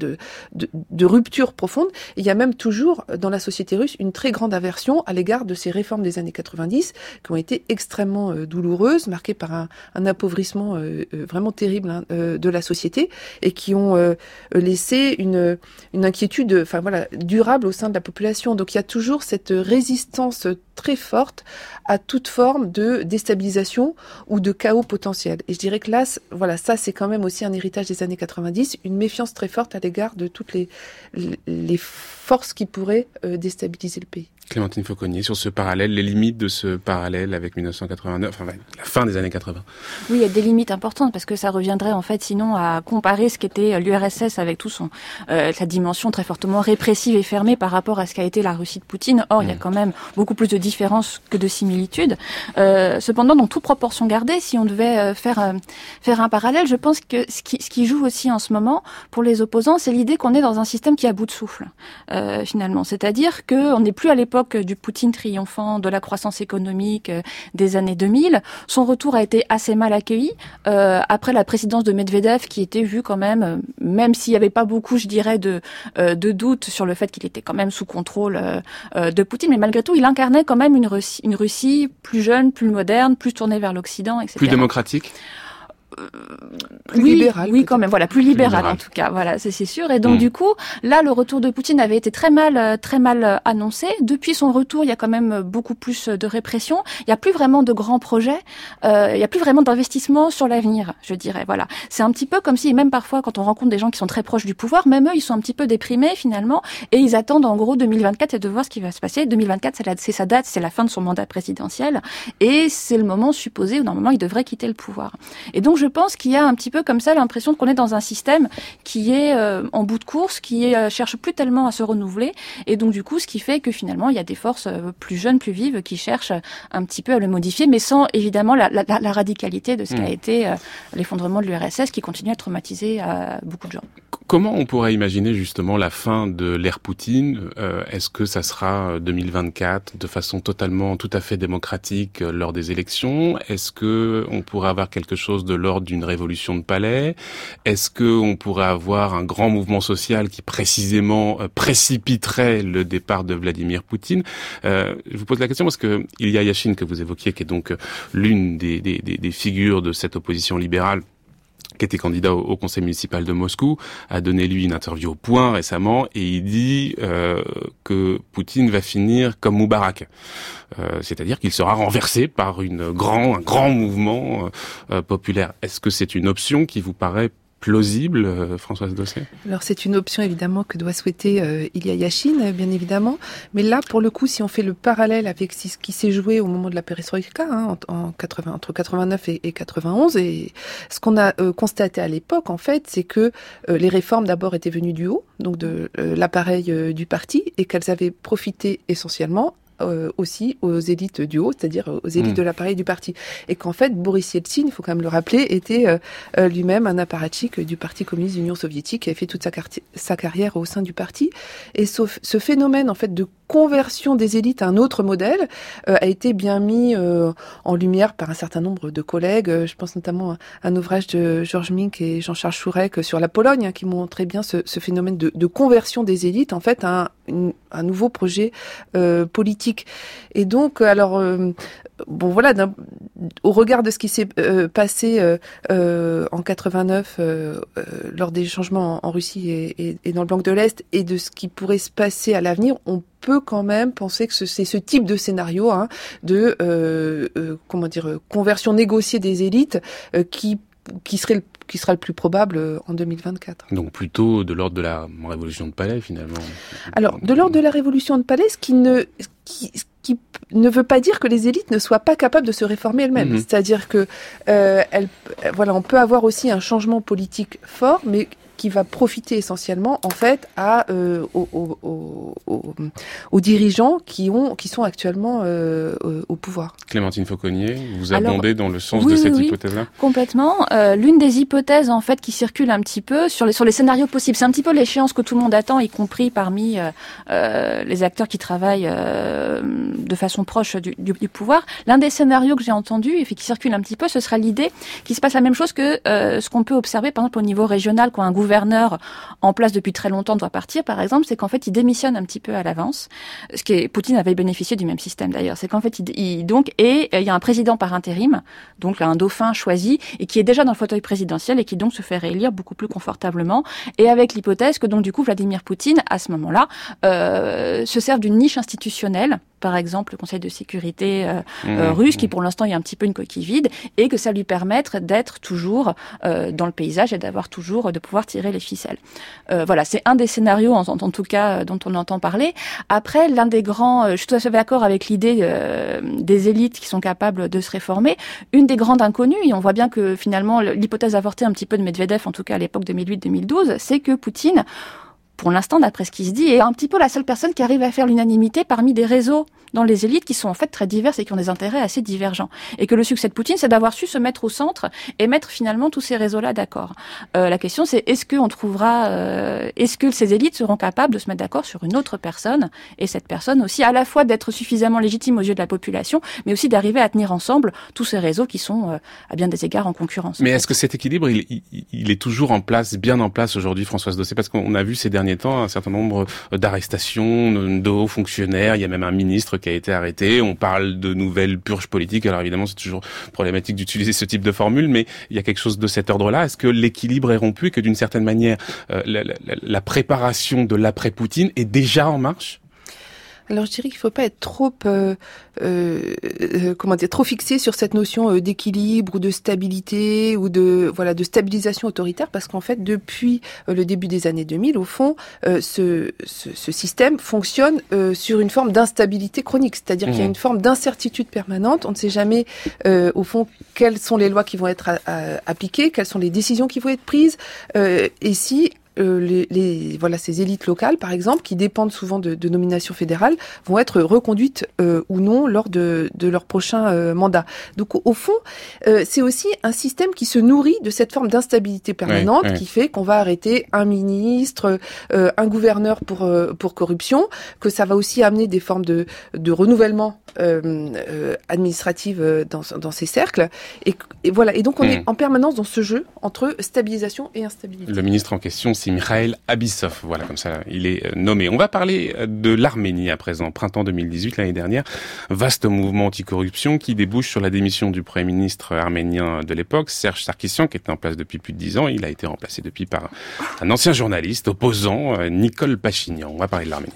rupture profonde. Il y a même toujours dans la société russe une très grande aversion à l'égard de ces réformes des années 90 qui ont été extrêmement douloureuses, marquées par un appauvrissement vraiment terrible de la société et qui ont laissé une inquiétude durable au sein de la population. Donc il y a toujours cette résistance très forte à toute forme de déstabilisation ou de chaos potentiel. Et je dirais que là, ça c'est quand même aussi un héritage des années 90, une méfiance très forte à l'égard de toutes les forces qui pourraient déstabiliser le pays. Clémentine Fauconnier, sur ce parallèle, les limites de ce parallèle avec 1989, la fin des années 80. Oui, il y a des limites importantes parce que ça reviendrait en fait sinon à comparer ce qu'était l'URSS avec tout sa dimension très fortement répressive et fermée par rapport à ce qu'a été la Russie de Poutine. Or, il y a quand même beaucoup plus de différences que de similitudes. Cependant, dans toute proportion gardée, si on devait faire un parallèle, je pense que ce qui joue aussi en ce moment pour les opposants, c'est l'idée qu'on est dans un système qui est à bout de souffle, finalement. C'est-à-dire qu'on n'est plus à l'époque du Poutine triomphant, de la croissance économique des années 2000. Son retour a été assez mal accueilli après la présidence de Medvedev qui était vue quand même s'il n'y avait pas beaucoup, je dirais, de doutes sur le fait qu'il était quand même sous contrôle de Poutine, mais malgré tout, il incarnait quand même une Russie plus jeune, plus moderne, plus tournée vers l'Occident, etc. Plus démocratique ? plus oui, libéral. Oui, quand même. Voilà, plus libéral en tout cas. Voilà, c'est sûr. Et donc du coup, là, le retour de Poutine avait été très mal annoncé. Depuis son retour, il y a quand même beaucoup plus de répression. Il n'y a plus vraiment de grands projets. Il n'y a plus vraiment d'investissement sur l'avenir, je dirais. Voilà, c'est un petit peu comme si, même parfois, quand on rencontre des gens qui sont très proches du pouvoir, même eux, ils sont un petit peu déprimés finalement, et ils attendent en gros 2024 et de voir ce qui va se passer. 2024, c'est sa date, c'est la fin de son mandat présidentiel, et c'est le moment supposé où normalement il devrait quitter le pouvoir. Et donc je pense qu'il y a un petit peu comme ça l'impression qu'on est dans un système qui est en bout de course, qui cherche plus tellement à se renouveler, et donc du coup ce qui fait que finalement il y a des forces plus jeunes, plus vives qui cherchent un petit peu à le modifier, mais sans évidemment la radicalité de ce qu'a été l'effondrement de l'URSS qui continue à traumatiser beaucoup de gens. Comment on pourrait imaginer justement la fin de l'ère Poutine ? Est-ce que ça sera 2024 de façon tout à fait démocratique lors des élections ? Est-ce que on pourrait avoir quelque chose de l'ordre d'une révolution de palais ? Est-ce que on pourrait avoir un grand mouvement social qui précisément précipiterait le départ de Vladimir Poutine ? Je vous pose la question parce que Ilya Yashin, que vous évoquiez, qui est donc l'une des figures de cette opposition libérale, qui était candidat au conseil municipal de Moscou, a donné lui une interview au Point récemment, et il dit que Poutine va finir comme Moubarak, c'est-à-dire qu'il sera renversé par un grand mouvement populaire. Est-ce que c'est une option qui vous paraît plausible, Françoise Dosset ? Alors c'est une option évidemment que doit souhaiter Ilya Yashin, bien évidemment. Mais là, pour le coup, si on fait le parallèle avec ce qui s'est joué au moment de la perestroïka, entre 89 et 91, et ce qu'on a constaté à l'époque, en fait, c'est que les réformes d'abord étaient venues du haut, donc de l'appareil du parti, et qu'elles avaient profité essentiellement aussi aux élites du haut, c'est-à-dire aux élites de l'appareil du parti. Et qu'en fait, Boris Yeltsin, il faut quand même le rappeler, était lui-même un apparatchik du Parti communiste de l'Union soviétique, qui avait fait toute sa carrière au sein du parti. Et ce phénomène, en fait, de conversion des élites à un autre modèle a été bien mis en lumière par un certain nombre de collègues. Je pense notamment à un ouvrage de Georges Mink et Jean-Charles Chourek sur la Pologne, qui montrait bien ce phénomène de conversion des élites, en fait, à un nouveau projet politique. Et donc, alors, bon voilà, au regard de ce qui s'est passé en 89 lors des changements en Russie et dans le bloc de l'Est, et de ce qui pourrait se passer à l'avenir, on peut quand même penser que c'est ce type de scénario de conversion négociée des élites qui sera le plus probable en 2024. Donc plutôt de l'ordre de la révolution de palais, finalement. Alors, de l'ordre de la révolution de palais, ce qui ne veut pas dire que les élites ne soient pas capables de se réformer elles-mêmes. C'est-à-dire que on peut avoir aussi un changement politique fort, mais qui va profiter essentiellement, en fait, aux dirigeants qui sont actuellement au pouvoir. Clémentine Fauconnier, vous abondez dans le sens de cette hypothèse-là ? Complètement. L'une des hypothèses, en fait, qui circule un petit peu sur les scénarios possibles, c'est un petit peu l'échéance que tout le monde attend, y compris parmi les acteurs qui travaillent de façon proche du pouvoir. L'un des scénarios que j'ai entendu et qui circule un petit peu, ce sera l'idée qu'il se passe la même chose que ce qu'on peut observer, par exemple, au niveau régional, quand un gouverneur en place depuis très longtemps doit partir, par exemple, c'est qu'en fait, il démissionne un petit peu à l'avance. Poutine avait bénéficié du même système, d'ailleurs. C'est qu'en fait, il y a un président par intérim, donc un dauphin choisi, et qui est déjà dans le fauteuil présidentiel, et qui donc se fait réélire beaucoup plus confortablement, et avec l'hypothèse que donc, du coup, Vladimir Poutine, à ce moment-là, se serve d'une niche institutionnelle, par exemple le Conseil de sécurité russe, qui pour l'instant est un petit peu une coquille vide, et que ça lui permette d'être toujours dans le paysage et de pouvoir tirer les ficelles. Voilà, c'est un des scénarios, en tout cas, dont on entend parler. Après, l'un des grands, je suis tout à fait d'accord avec l'idée des élites qui sont capables de se réformer. Une des grandes inconnues, et on voit bien que finalement l'hypothèse avortée un petit peu de Medvedev, en tout cas à l'époque 2008-2012, c'est que Poutine, pour l'instant, d'après ce qui se dit, est un petit peu la seule personne qui arrive à faire l'unanimité parmi des réseaux dans les élites qui sont en fait très diverses et qui ont des intérêts assez divergents. Et que le succès de Poutine, c'est d'avoir su se mettre au centre et mettre finalement tous ces réseaux-là d'accord. La question, c'est est-ce que ces élites seront capables de se mettre d'accord sur une autre personne, et cette personne aussi à la fois d'être suffisamment légitime aux yeux de la population, mais aussi d'arriver à tenir ensemble tous ces réseaux qui sont à bien des égards en concurrence. Mais est-ce que cet équilibre, il est toujours bien en place aujourd'hui, Françoise Dosset, parce qu'on a vu ces derniers derniers temps un certain nombre d'arrestations de hauts fonctionnaires. Il y a même un ministre qui a été arrêté. On parle de nouvelles purges politiques. Alors évidemment, c'est toujours problématique d'utiliser ce type de formule, mais il y a quelque chose de cet ordre-là. Est-ce que l'équilibre est rompu et que d'une certaine manière, la préparation de l'après-Poutine est déjà en marche? Alors je dirais qu'il ne faut pas être trop trop fixé sur cette notion d'équilibre ou de stabilité ou de stabilisation autoritaire, parce qu'en fait depuis le début des années 2000, au fond, ce système fonctionne sur une forme d'instabilité chronique, c'est-à-dire qu'il y a une forme d'incertitude permanente. On ne sait jamais au fond quelles sont les lois qui vont être appliquées, quelles sont les décisions qui vont être prises, et si ces élites locales, par exemple, qui dépendent souvent de nominations fédérales, vont être reconduites ou non lors de leur prochain mandat. Donc, au fond, c'est aussi un système qui se nourrit de cette forme d'instabilité permanente qui fait qu'on va arrêter un ministre, un gouverneur pour corruption, que ça va aussi amener des formes de renouvellement administratif dans ces cercles. Et voilà. Et donc, on est en permanence dans ce jeu entre stabilisation et instabilité. Le ministre en question, c'est Mikhail Abbasov. Voilà, comme ça, il est nommé. On va parler de l'Arménie à présent. Printemps 2018, l'année dernière, vaste mouvement anticorruption qui débouche sur la démission du Premier ministre arménien de l'époque, Serge Sarkissian, qui était en place depuis plus de 10 ans. Il a été remplacé depuis par un ancien journaliste opposant, Nicole Pachinian. On va parler de l'Arménie.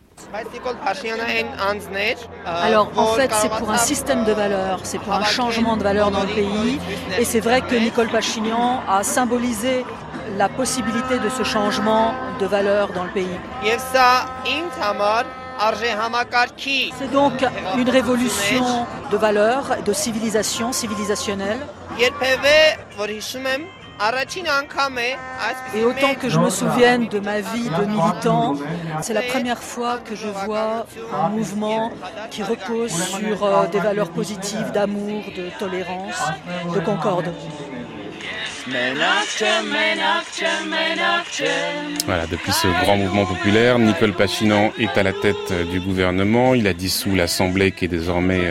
Alors en fait c'est pour un système de valeurs, c'est pour un changement de valeurs dans le pays, et c'est vrai que Nicole Pachinian a symbolisé la possibilité de ce changement de valeurs dans le pays. C'est donc une révolution de valeurs, de civilisationnelle. Et autant que je me souvienne de ma vie de militant, c'est la première fois que je vois un mouvement qui repose sur des valeurs positives, d'amour, de tolérance, de concorde. Voilà, depuis ce grand mouvement populaire, Nicole Pachinian est à la tête du gouvernement. Il a dissous l'Assemblée qui désormais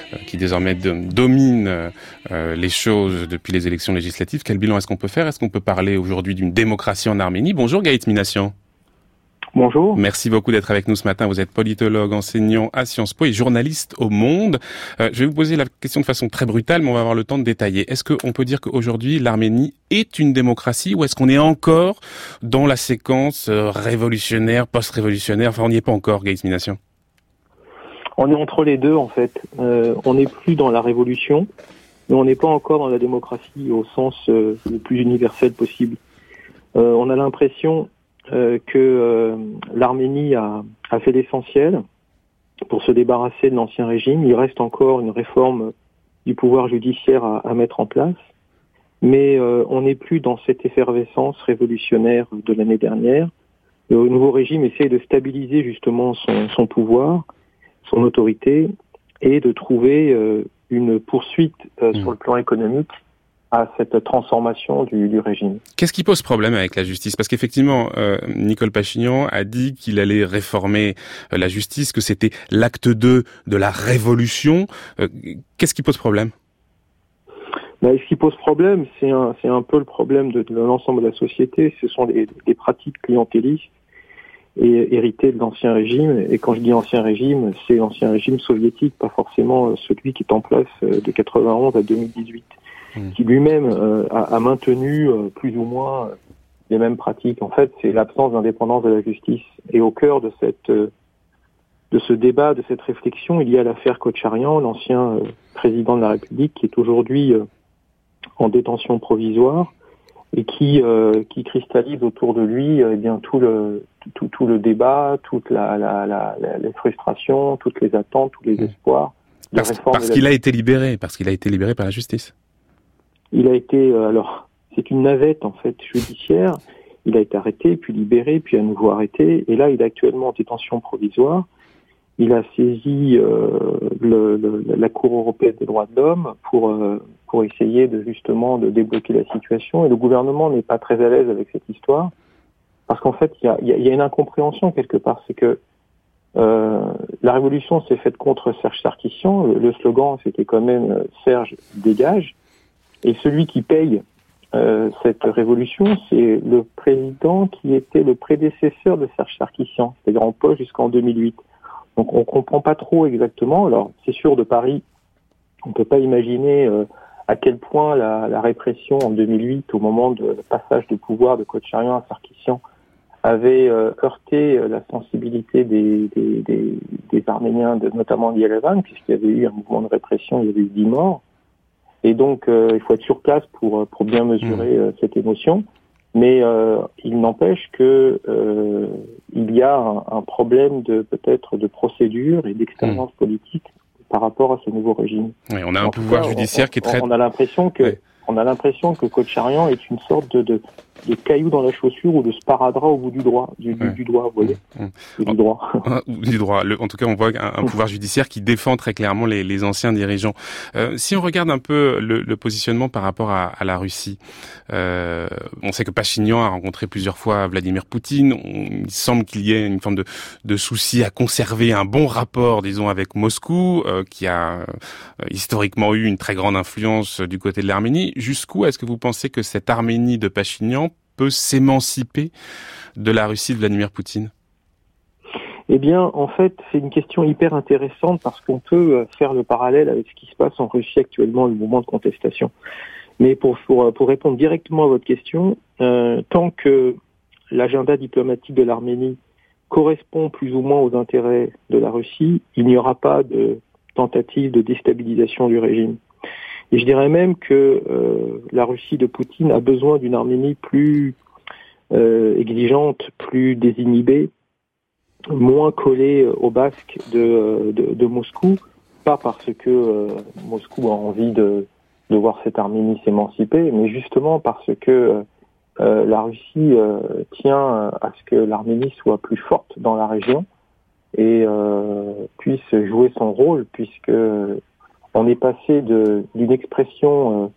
domine les choses depuis les élections législatives. Quel bilan est-ce qu'on peut faire? Est-ce qu'on peut parler aujourd'hui d'une démocratie en Arménie? Bonjour Gaït Minassian. Bonjour. Merci beaucoup d'être avec nous ce matin. Vous êtes politologue, enseignant à Sciences Po et journaliste au Monde. Je vais vous poser la question de façon très brutale, mais on va avoir le temps de détailler. Est-ce qu'on peut dire qu'aujourd'hui, l'Arménie est une démocratie, ou est-ce qu'on est encore dans la séquence révolutionnaire, post-révolutionnaire? Enfin, on n'y est pas encore, Gaït Minassian. On est entre les deux, en fait. On n'est plus dans la révolution, mais on n'est pas encore dans la démocratie au sens le plus universel possible. On a l'impression que l'Arménie a fait l'essentiel pour se débarrasser de l'ancien régime. Il reste encore une réforme du pouvoir judiciaire à mettre en place, mais on n'est plus dans cette effervescence révolutionnaire de l'année dernière. Le nouveau régime essaie de stabiliser justement son pouvoir, son autorité, et de trouver une poursuite sur le plan économique à cette transformation du régime. Qu'est-ce qui pose problème avec la justice? Parce qu'effectivement, Nicole Pachinian a dit qu'il allait réformer la justice, que c'était l'acte 2 de la révolution. Qu'est-ce qui pose problème? Ce qui pose problème, c'est un peu le problème de l'ensemble de la société. Ce sont des pratiques clientélistes et héritées de l'ancien régime. Et quand je dis ancien régime, c'est l'ancien régime soviétique, pas forcément celui qui est en place de 91 à 2018. Qui lui-même a maintenu plus ou moins les mêmes pratiques. En fait, c'est l'absence d'indépendance de la justice. Et au cœur de ce débat, de cette réflexion, il y a l'affaire Kotcharyan, l'ancien président de la République, qui est aujourd'hui en détention provisoire et qui cristallise autour de lui tout le débat, toute les frustrations, toutes les attentes, tous les espoirs. Parce qu'il a été libéré par la justice. Il a été, c'est une navette en fait judiciaire. Il a été arrêté, puis libéré, puis à nouveau arrêté. Et là, il est actuellement en détention provisoire. Il a saisi la Cour européenne des droits de l'homme pour essayer de débloquer la situation. Et le gouvernement n'est pas très à l'aise avec cette histoire, parce qu'en fait, il y a une incompréhension quelque part. C'est que la révolution s'est faite contre Serge Sarkissian. Le slogan, c'était quand même Serge dégage. Et celui qui paye cette révolution, c'est le président qui était le prédécesseur de Serge Sarkissian, c'est-à-dire en poste jusqu'en 2008. Donc on comprend pas trop exactement. Alors c'est sûr, de Paris, on peut pas imaginer à quel point la répression en 2008, au moment de passage de pouvoir de Kocharyan à Sarkissian, avait heurté la sensibilité des Arméniens, notamment d'Yerevan, puisqu'il y avait eu un mouvement de répression, il y avait eu 10 morts. Et donc, il faut être sur place pour bien mesurer cette émotion. Mais il n'empêche que il y a un problème peut-être de procédure et d'expérience politique par rapport à ce nouveau régime. Oui, on a un pouvoir judiciaire qui est très... On a l'impression que Kocharyan est une sorte de caillou dans la chaussure ou de sparadrap au bout du doigt, du doigt, vous voyez, du droit. Du droit. En tout cas, on voit un pouvoir judiciaire qui défend très clairement les anciens dirigeants. Si on regarde un peu le positionnement par rapport à la Russie, on sait que Pachinian a rencontré plusieurs fois Vladimir Poutine. Il semble qu'il y ait une forme de souci à conserver un bon rapport, disons, avec Moscou, qui a historiquement eu une très grande influence du côté de l'Arménie. Jusqu'où est-ce que vous pensez que cette Arménie de Pachinian peut s'émanciper de la Russie de Vladimir Poutine? Eh bien, en fait, c'est une question hyper intéressante parce qu'on peut faire le parallèle avec ce qui se passe en Russie actuellement, le mouvement de contestation. Mais pour répondre directement à votre question, tant que l'agenda diplomatique de l'Arménie correspond plus ou moins aux intérêts de la Russie, il n'y aura pas de tentative de déstabilisation du régime. Et je dirais même que la Russie de Poutine a besoin d'une Arménie plus exigeante, plus désinhibée, moins collée au basque de Moscou, pas parce que Moscou a envie de voir cette Arménie s'émanciper, mais justement parce que la Russie tient à ce que l'Arménie soit plus forte dans la région et puisse jouer son rôle, puisque on est passé d'une expression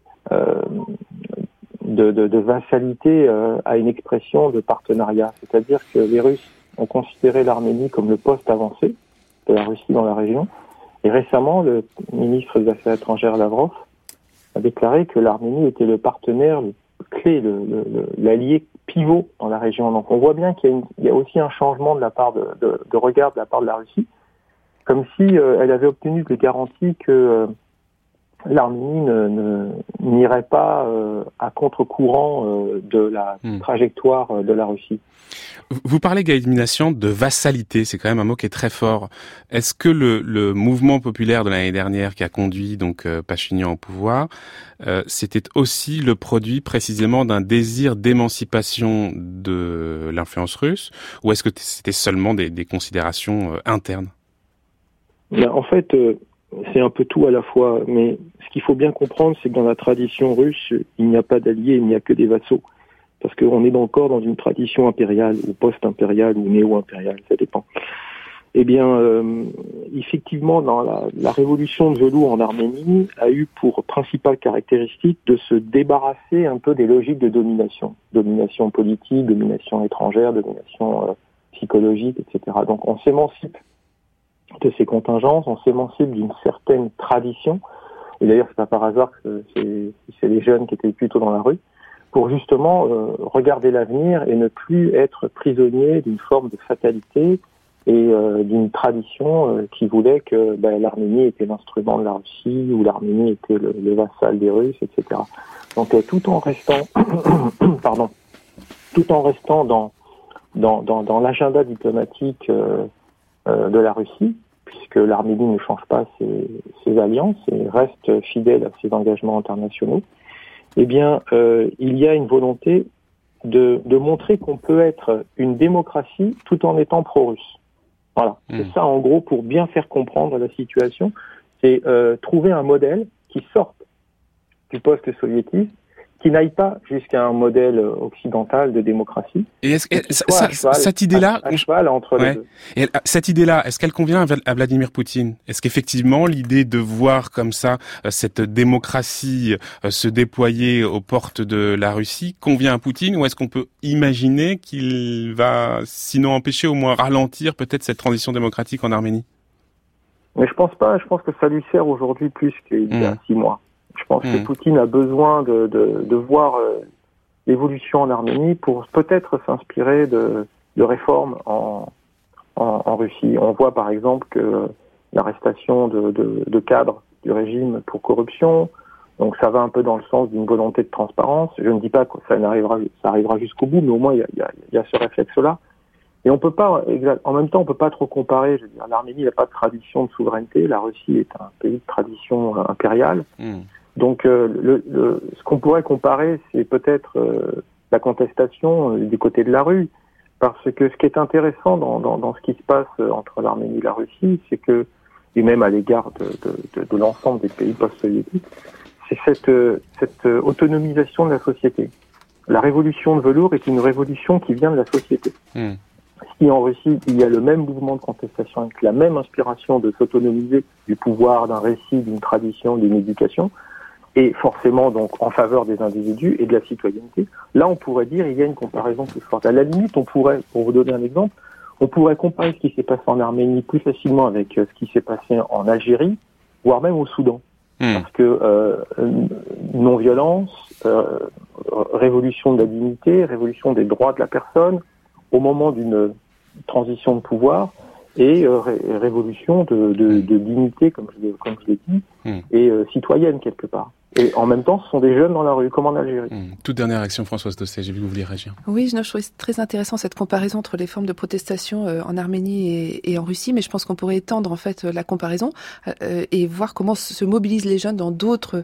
de vassalité à une expression de partenariat. C'est-à-dire que les Russes ont considéré l'Arménie comme le poste avancé de la Russie dans la région. Et récemment, le ministre des Affaires étrangères Lavrov a déclaré que l'Arménie était le partenaire clé, l'allié pivot dans la région. Donc on voit bien qu'il y a aussi un changement de la part de regard de la part de la Russie, comme si elle avait obtenu des garanties que l'Arménie n'irait pas à contre-courant de la trajectoire de la Russie. Vous parlez, Gaël Minassian, de vassalité, c'est quand même un mot qui est très fort. Est-ce que le mouvement populaire de l'année dernière qui a conduit donc Pachinian au pouvoir, c'était aussi le produit précisément d'un désir d'émancipation de l'influence russe, ou est-ce que c'était seulement des considérations internes? En fait, c'est un peu tout à la fois, mais ce qu'il faut bien comprendre, c'est que dans la tradition russe, il n'y a pas d'alliés, il n'y a que des vassaux. Parce qu'on est encore dans une tradition impériale, ou post-impériale, ou néo-impériale, ça dépend. Eh bien, effectivement, dans la révolution de velours en Arménie a eu pour principale caractéristique de se débarrasser un peu des logiques de domination. Domination politique, domination étrangère, domination psychologique, etc. Donc on s'émancipe de ces contingences, on s'émancipe d'une certaine tradition, et d'ailleurs c'est pas par hasard que c'est les jeunes qui étaient plutôt dans la rue, pour justement regarder l'avenir et ne plus être prisonnier d'une forme de fatalité et d'une tradition qui voulait que l'Arménie était l'instrument de la Russie, ou l'Arménie était le vassal des Russes, etc. Donc tout en restant dans l'agenda diplomatique de la Russie, puisque l'Arménie ne change pas ses alliances et reste fidèle à ses engagements internationaux, eh bien, il y a une volonté de montrer qu'on peut être une démocratie tout en étant pro-russe. Voilà. C'est ça, en gros, pour bien faire comprendre la situation, c'est trouver un modèle qui sorte du post-soviétisme, qui n'aille pas jusqu'à un modèle occidental de démocratie. Et est-ce que cette idée-là, entre les deux. Et cette idée-là, est-ce qu'elle convient à Vladimir Poutine? Est-ce qu'effectivement l'idée de voir comme ça cette démocratie se déployer aux portes de la Russie convient à Poutine, ou est-ce qu'on peut imaginer qu'il va, sinon empêcher, au moins ralentir peut-être cette transition démocratique en Arménie? Mais je pense pas. Je pense que ça lui sert aujourd'hui plus qu'il y a 6 mois. Je pense que Poutine a besoin de voir l'évolution en Arménie pour peut-être s'inspirer de réformes en Russie. On voit par exemple que l'arrestation de cadres du régime pour corruption, donc ça va un peu dans le sens d'une volonté de transparence. Je ne dis pas que ça arrivera jusqu'au bout, mais au moins il y a ce réflexe-là. Et on peut pas, en même temps, on peut pas trop comparer. Je veux dire, l'Arménie n'a pas de tradition de souveraineté. La Russie est un pays de tradition impériale. Donc, ce qu'on pourrait comparer, c'est peut-être la contestation du côté de la rue, parce que ce qui est intéressant dans ce qui se passe entre l'Arménie et la Russie, c'est que, et même à l'égard de l'ensemble des pays post-soviétiques, c'est cette autonomisation de la société. La révolution de velours est une révolution qui vient de la société. Si en Russie, il y a le même mouvement de contestation avec la même inspiration de s'autonomiser du pouvoir, d'un récit, d'une tradition, d'une éducation, et forcément donc en faveur des individus et de la citoyenneté, là on pourrait dire il y a une comparaison plus forte. À la limite, on pourrait, pour vous donner un exemple, on pourrait comparer ce qui s'est passé en Arménie plus facilement avec ce qui s'est passé en Algérie, voire même au Soudan. Parce que non-violence, révolution de la dignité, révolution des droits de la personne, au moment d'une transition de pouvoir, et révolution de dignité, comme je l'ai dit, et citoyenne quelque part. Et en même temps, ce sont des jeunes dans la rue, comme en Algérie. Toute dernière réaction, Françoise Dossé, j'ai vu que vous vouliez réagir. Oui, je trouvais très intéressant cette comparaison entre les formes de protestation en Arménie et en Russie, mais je pense qu'on pourrait étendre en fait la comparaison et voir comment se mobilisent les jeunes dans d'autres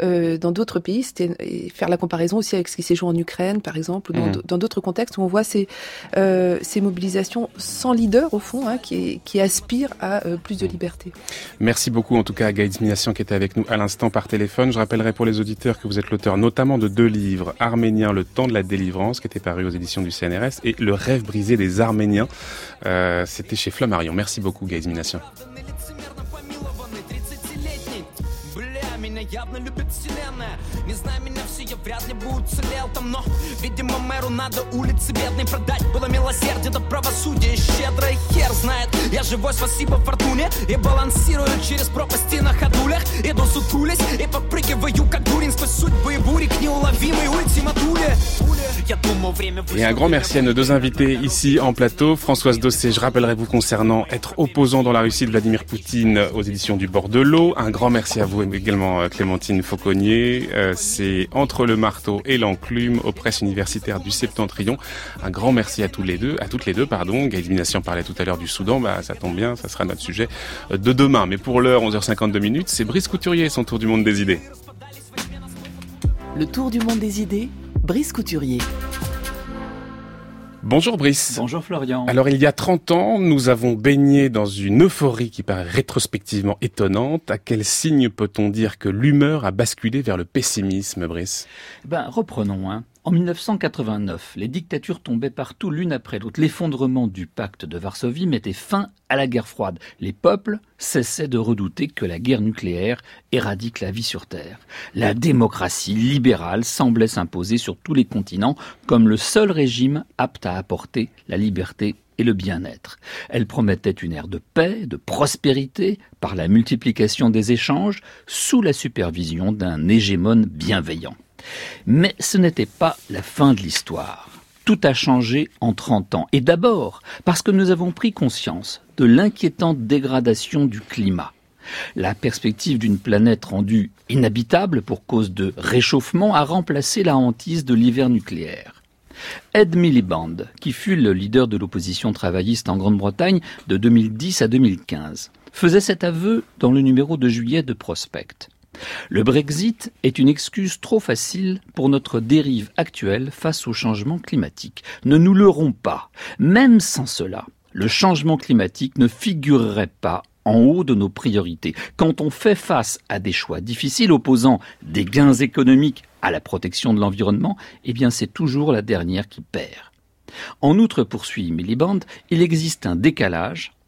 pays, et faire la comparaison aussi avec ce qui s'est joué en Ukraine, par exemple, ou dans d'autres contextes où on voit ces mobilisations sans leader au fond, qui aspirent à plus de liberté. Merci beaucoup en tout cas à Gaël Zmiassian qui était avec nous à l'instant par téléphone. Je rappellerai pour les auditeurs que vous êtes l'auteur notamment de 2 livres, Arménien, le temps de la délivrance, qui était paru aux éditions du CNRS, et Le rêve brisé des Arméniens. C'était chez Flammarion. Merci beaucoup Gaël Zmiassian. Явно любит вселенная. Не зная меня, все я вряд ли бы уцелел там. Но, видимо, мэру надо улицы бедной продать. Было милосердие до правосудия, щедрый хер знает. Я живой, спасибо фортуне. И балансирую через пропасти на ходулях. Иду сутулясь и подпрыгиваю, как дурень сквозь судьбы и бури к неуловимой ультиматуле. Et un grand merci à nos 2 invités ici en plateau. Françoise Dossé, je rappellerai vous concernant Être opposant dans la Russie de Vladimir Poutine aux éditions du Bord de l'eau. Un grand merci à vous également Clémentine Fauconnier. C'est Entre le marteau et l'enclume aux presses universitaires du Septentrion. Un grand merci à toutes les deux. Gaël Zmiassian parlait tout à l'heure du Soudan. Ça tombe bien, ça sera notre sujet de demain. Mais pour l'heure, 11h52, c'est Brice Couturier, son tour du monde des idées. Le tour du monde des idées, Brice Couturier. Bonjour Brice. Bonjour Florian. Alors il y a 30 ans, nous avons baigné dans une euphorie qui paraît rétrospectivement étonnante. À quel signe peut-on dire que l'humeur a basculé vers le pessimisme, Brice ? Reprenons. En 1989, les dictatures tombaient partout l'une après l'autre. L'effondrement du pacte de Varsovie mettait fin à la guerre froide. Les peuples cessaient de redouter que la guerre nucléaire éradique la vie sur Terre. La démocratie libérale semblait s'imposer sur tous les continents comme le seul régime apte à apporter la liberté et le bien-être. Elle promettait une ère de paix, de prospérité, par la multiplication des échanges, sous la supervision d'un hégémone bienveillant. Mais ce n'était pas la fin de l'histoire. Tout a changé en 30 ans. Et d'abord, parce que nous avons pris conscience de l'inquiétante dégradation du climat. La perspective d'une planète rendue inhabitable pour cause de réchauffement a remplacé la hantise de l'hiver nucléaire. Ed Miliband, qui fut le leader de l'opposition travailliste en Grande-Bretagne de 2010 à 2015, faisait cet aveu dans le numéro de juillet de Prospect. Le Brexit est une excuse trop facile pour notre dérive actuelle face au changement climatique. Ne nous leurrons pas. Même sans cela, le changement climatique ne figurerait pas en haut de nos priorités. Quand on fait face à des choix difficiles opposant des gains économiques à la protection de l'environnement, c'est toujours la dernière qui perd. En outre, poursuit Miliband, il existe un décalage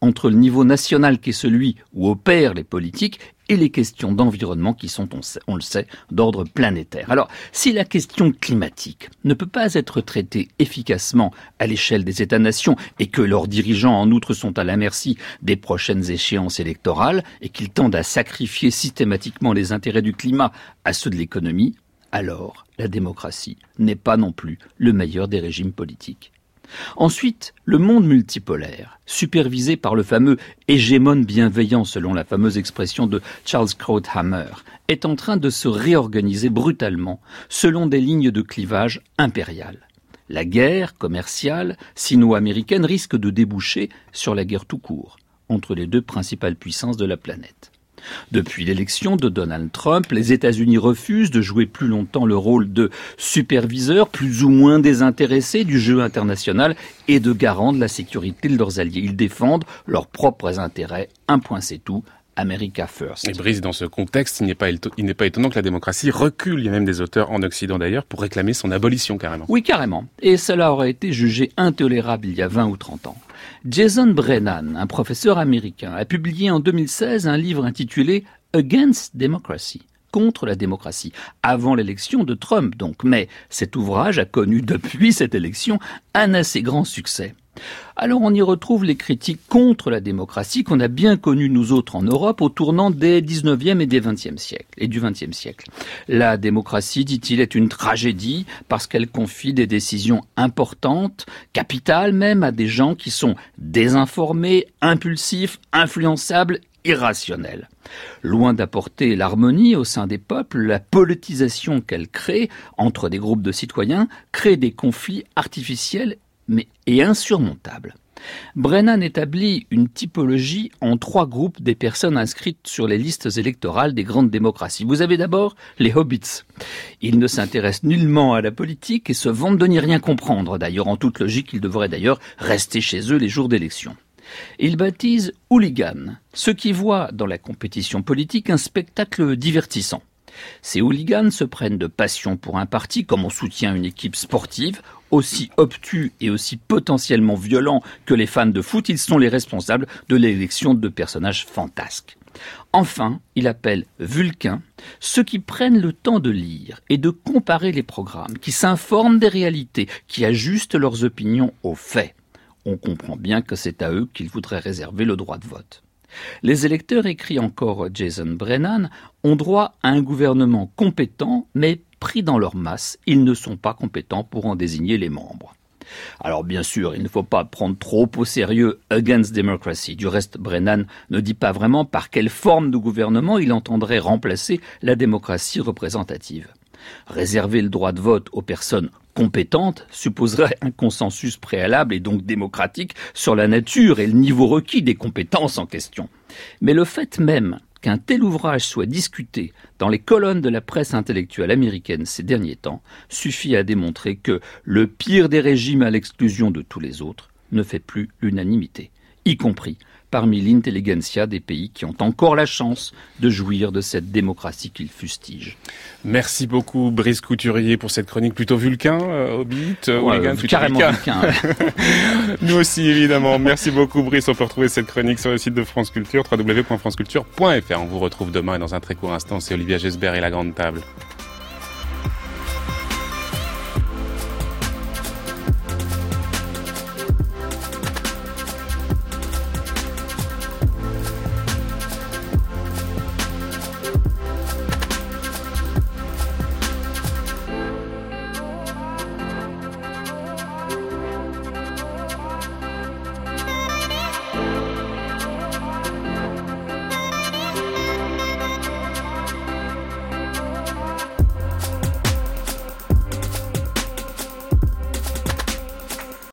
entre le niveau national qui est celui où opèrent les politiques et les questions d'environnement qui sont, on le sait, d'ordre planétaire. Alors, si la question climatique ne peut pas être traitée efficacement à l'échelle des États-nations et que leurs dirigeants, en outre, sont à la merci des prochaines échéances électorales et qu'ils tendent à sacrifier systématiquement les intérêts du climat à ceux de l'économie, alors la démocratie n'est pas non plus le meilleur des régimes politiques. Ensuite, le monde multipolaire, supervisé par le fameux hégémone bienveillant selon la fameuse expression de Charles Krauthammer, est en train de se réorganiser brutalement selon des lignes de clivage impériales. La guerre commerciale sino-américaine risque de déboucher sur la guerre tout court entre les deux principales puissances de la planète. Depuis l'élection de Donald Trump, les États-Unis refusent de jouer plus longtemps le rôle de superviseur plus ou moins désintéressé du jeu international et de garant de la sécurité de leurs alliés. Ils défendent leurs propres intérêts. Un point c'est tout. America First. Et Brice, dans ce contexte, il n'est pas étonnant que la démocratie recule. Il y a même des auteurs en Occident d'ailleurs pour réclamer son abolition carrément. Oui, carrément. Et cela aurait été jugé intolérable il y a 20 ou 30 ans. Jason Brennan, un professeur américain, a publié en 2016 un livre intitulé Against Democracy, contre la démocratie, avant l'élection de Trump donc. Mais cet ouvrage a connu depuis cette élection un assez grand succès. Alors on y retrouve les critiques contre la démocratie qu'on a bien connues nous autres en Europe au tournant des 19e et des 20e siècles, et du 20e siècle. La démocratie, dit-il, est une tragédie parce qu'elle confie des décisions importantes, capitales même, à des gens qui sont désinformés, impulsifs, influençables, irrationnels. Loin d'apporter l'harmonie au sein des peuples, la politisation qu'elle crée entre des groupes de citoyens crée des conflits artificiels et insurmontable. Brennan établit une typologie en 3 groupes des personnes inscrites sur les listes électorales des grandes démocraties. Vous avez d'abord les hobbits. Ils ne s'intéressent nullement à la politique et se vantent de n'y rien comprendre. D'ailleurs, en toute logique, ils devraient d'ailleurs rester chez eux les jours d'élection. Il baptise hooligans, ceux qui voient dans la compétition politique un spectacle divertissant. Ces hooligans se prennent de passion pour un parti comme on soutient une équipe sportive. Aussi obtus et aussi potentiellement violents que les fans de foot, ils sont les responsables de l'élection de personnages fantasques. Enfin, il appelle vulcains ceux qui prennent le temps de lire et de comparer les programmes, qui s'informent des réalités, qui ajustent leurs opinions aux faits. On comprend bien que c'est à eux qu'il voudrait réserver le droit de vote. Les électeurs, écrit encore Jason Brennan, ont droit à un gouvernement compétent, mais pris dans leur masse, ils ne sont pas compétents pour en désigner les membres. Alors bien sûr, il ne faut pas prendre trop au sérieux Against Democracy. Du reste, Brennan ne dit pas vraiment par quelle forme de gouvernement il entendrait remplacer la démocratie représentative. Réserver le droit de vote aux personnes compétentes supposerait un consensus préalable et donc démocratique sur la nature et le niveau requis des compétences en question. Mais le fait même qu'un tel ouvrage soit discuté dans les colonnes de la presse intellectuelle américaine ces derniers temps suffit à démontrer que le pire des régimes à l'exclusion de tous les autres ne fait plus l'unanimité, y compris parmi l'intelligentsia des pays qui ont encore la chance de jouir de cette démocratie qu'ils fustigent. Merci beaucoup Brice Couturier pour cette chronique plutôt vulcain, Hobbit, carrément vulcain. Nous aussi évidemment. Merci beaucoup Brice. On peut retrouver cette chronique sur le site de France Culture, www.franceculture.fr. On vous retrouve demain et dans un très court instant, c'est Olivia Gesbert et la grande table.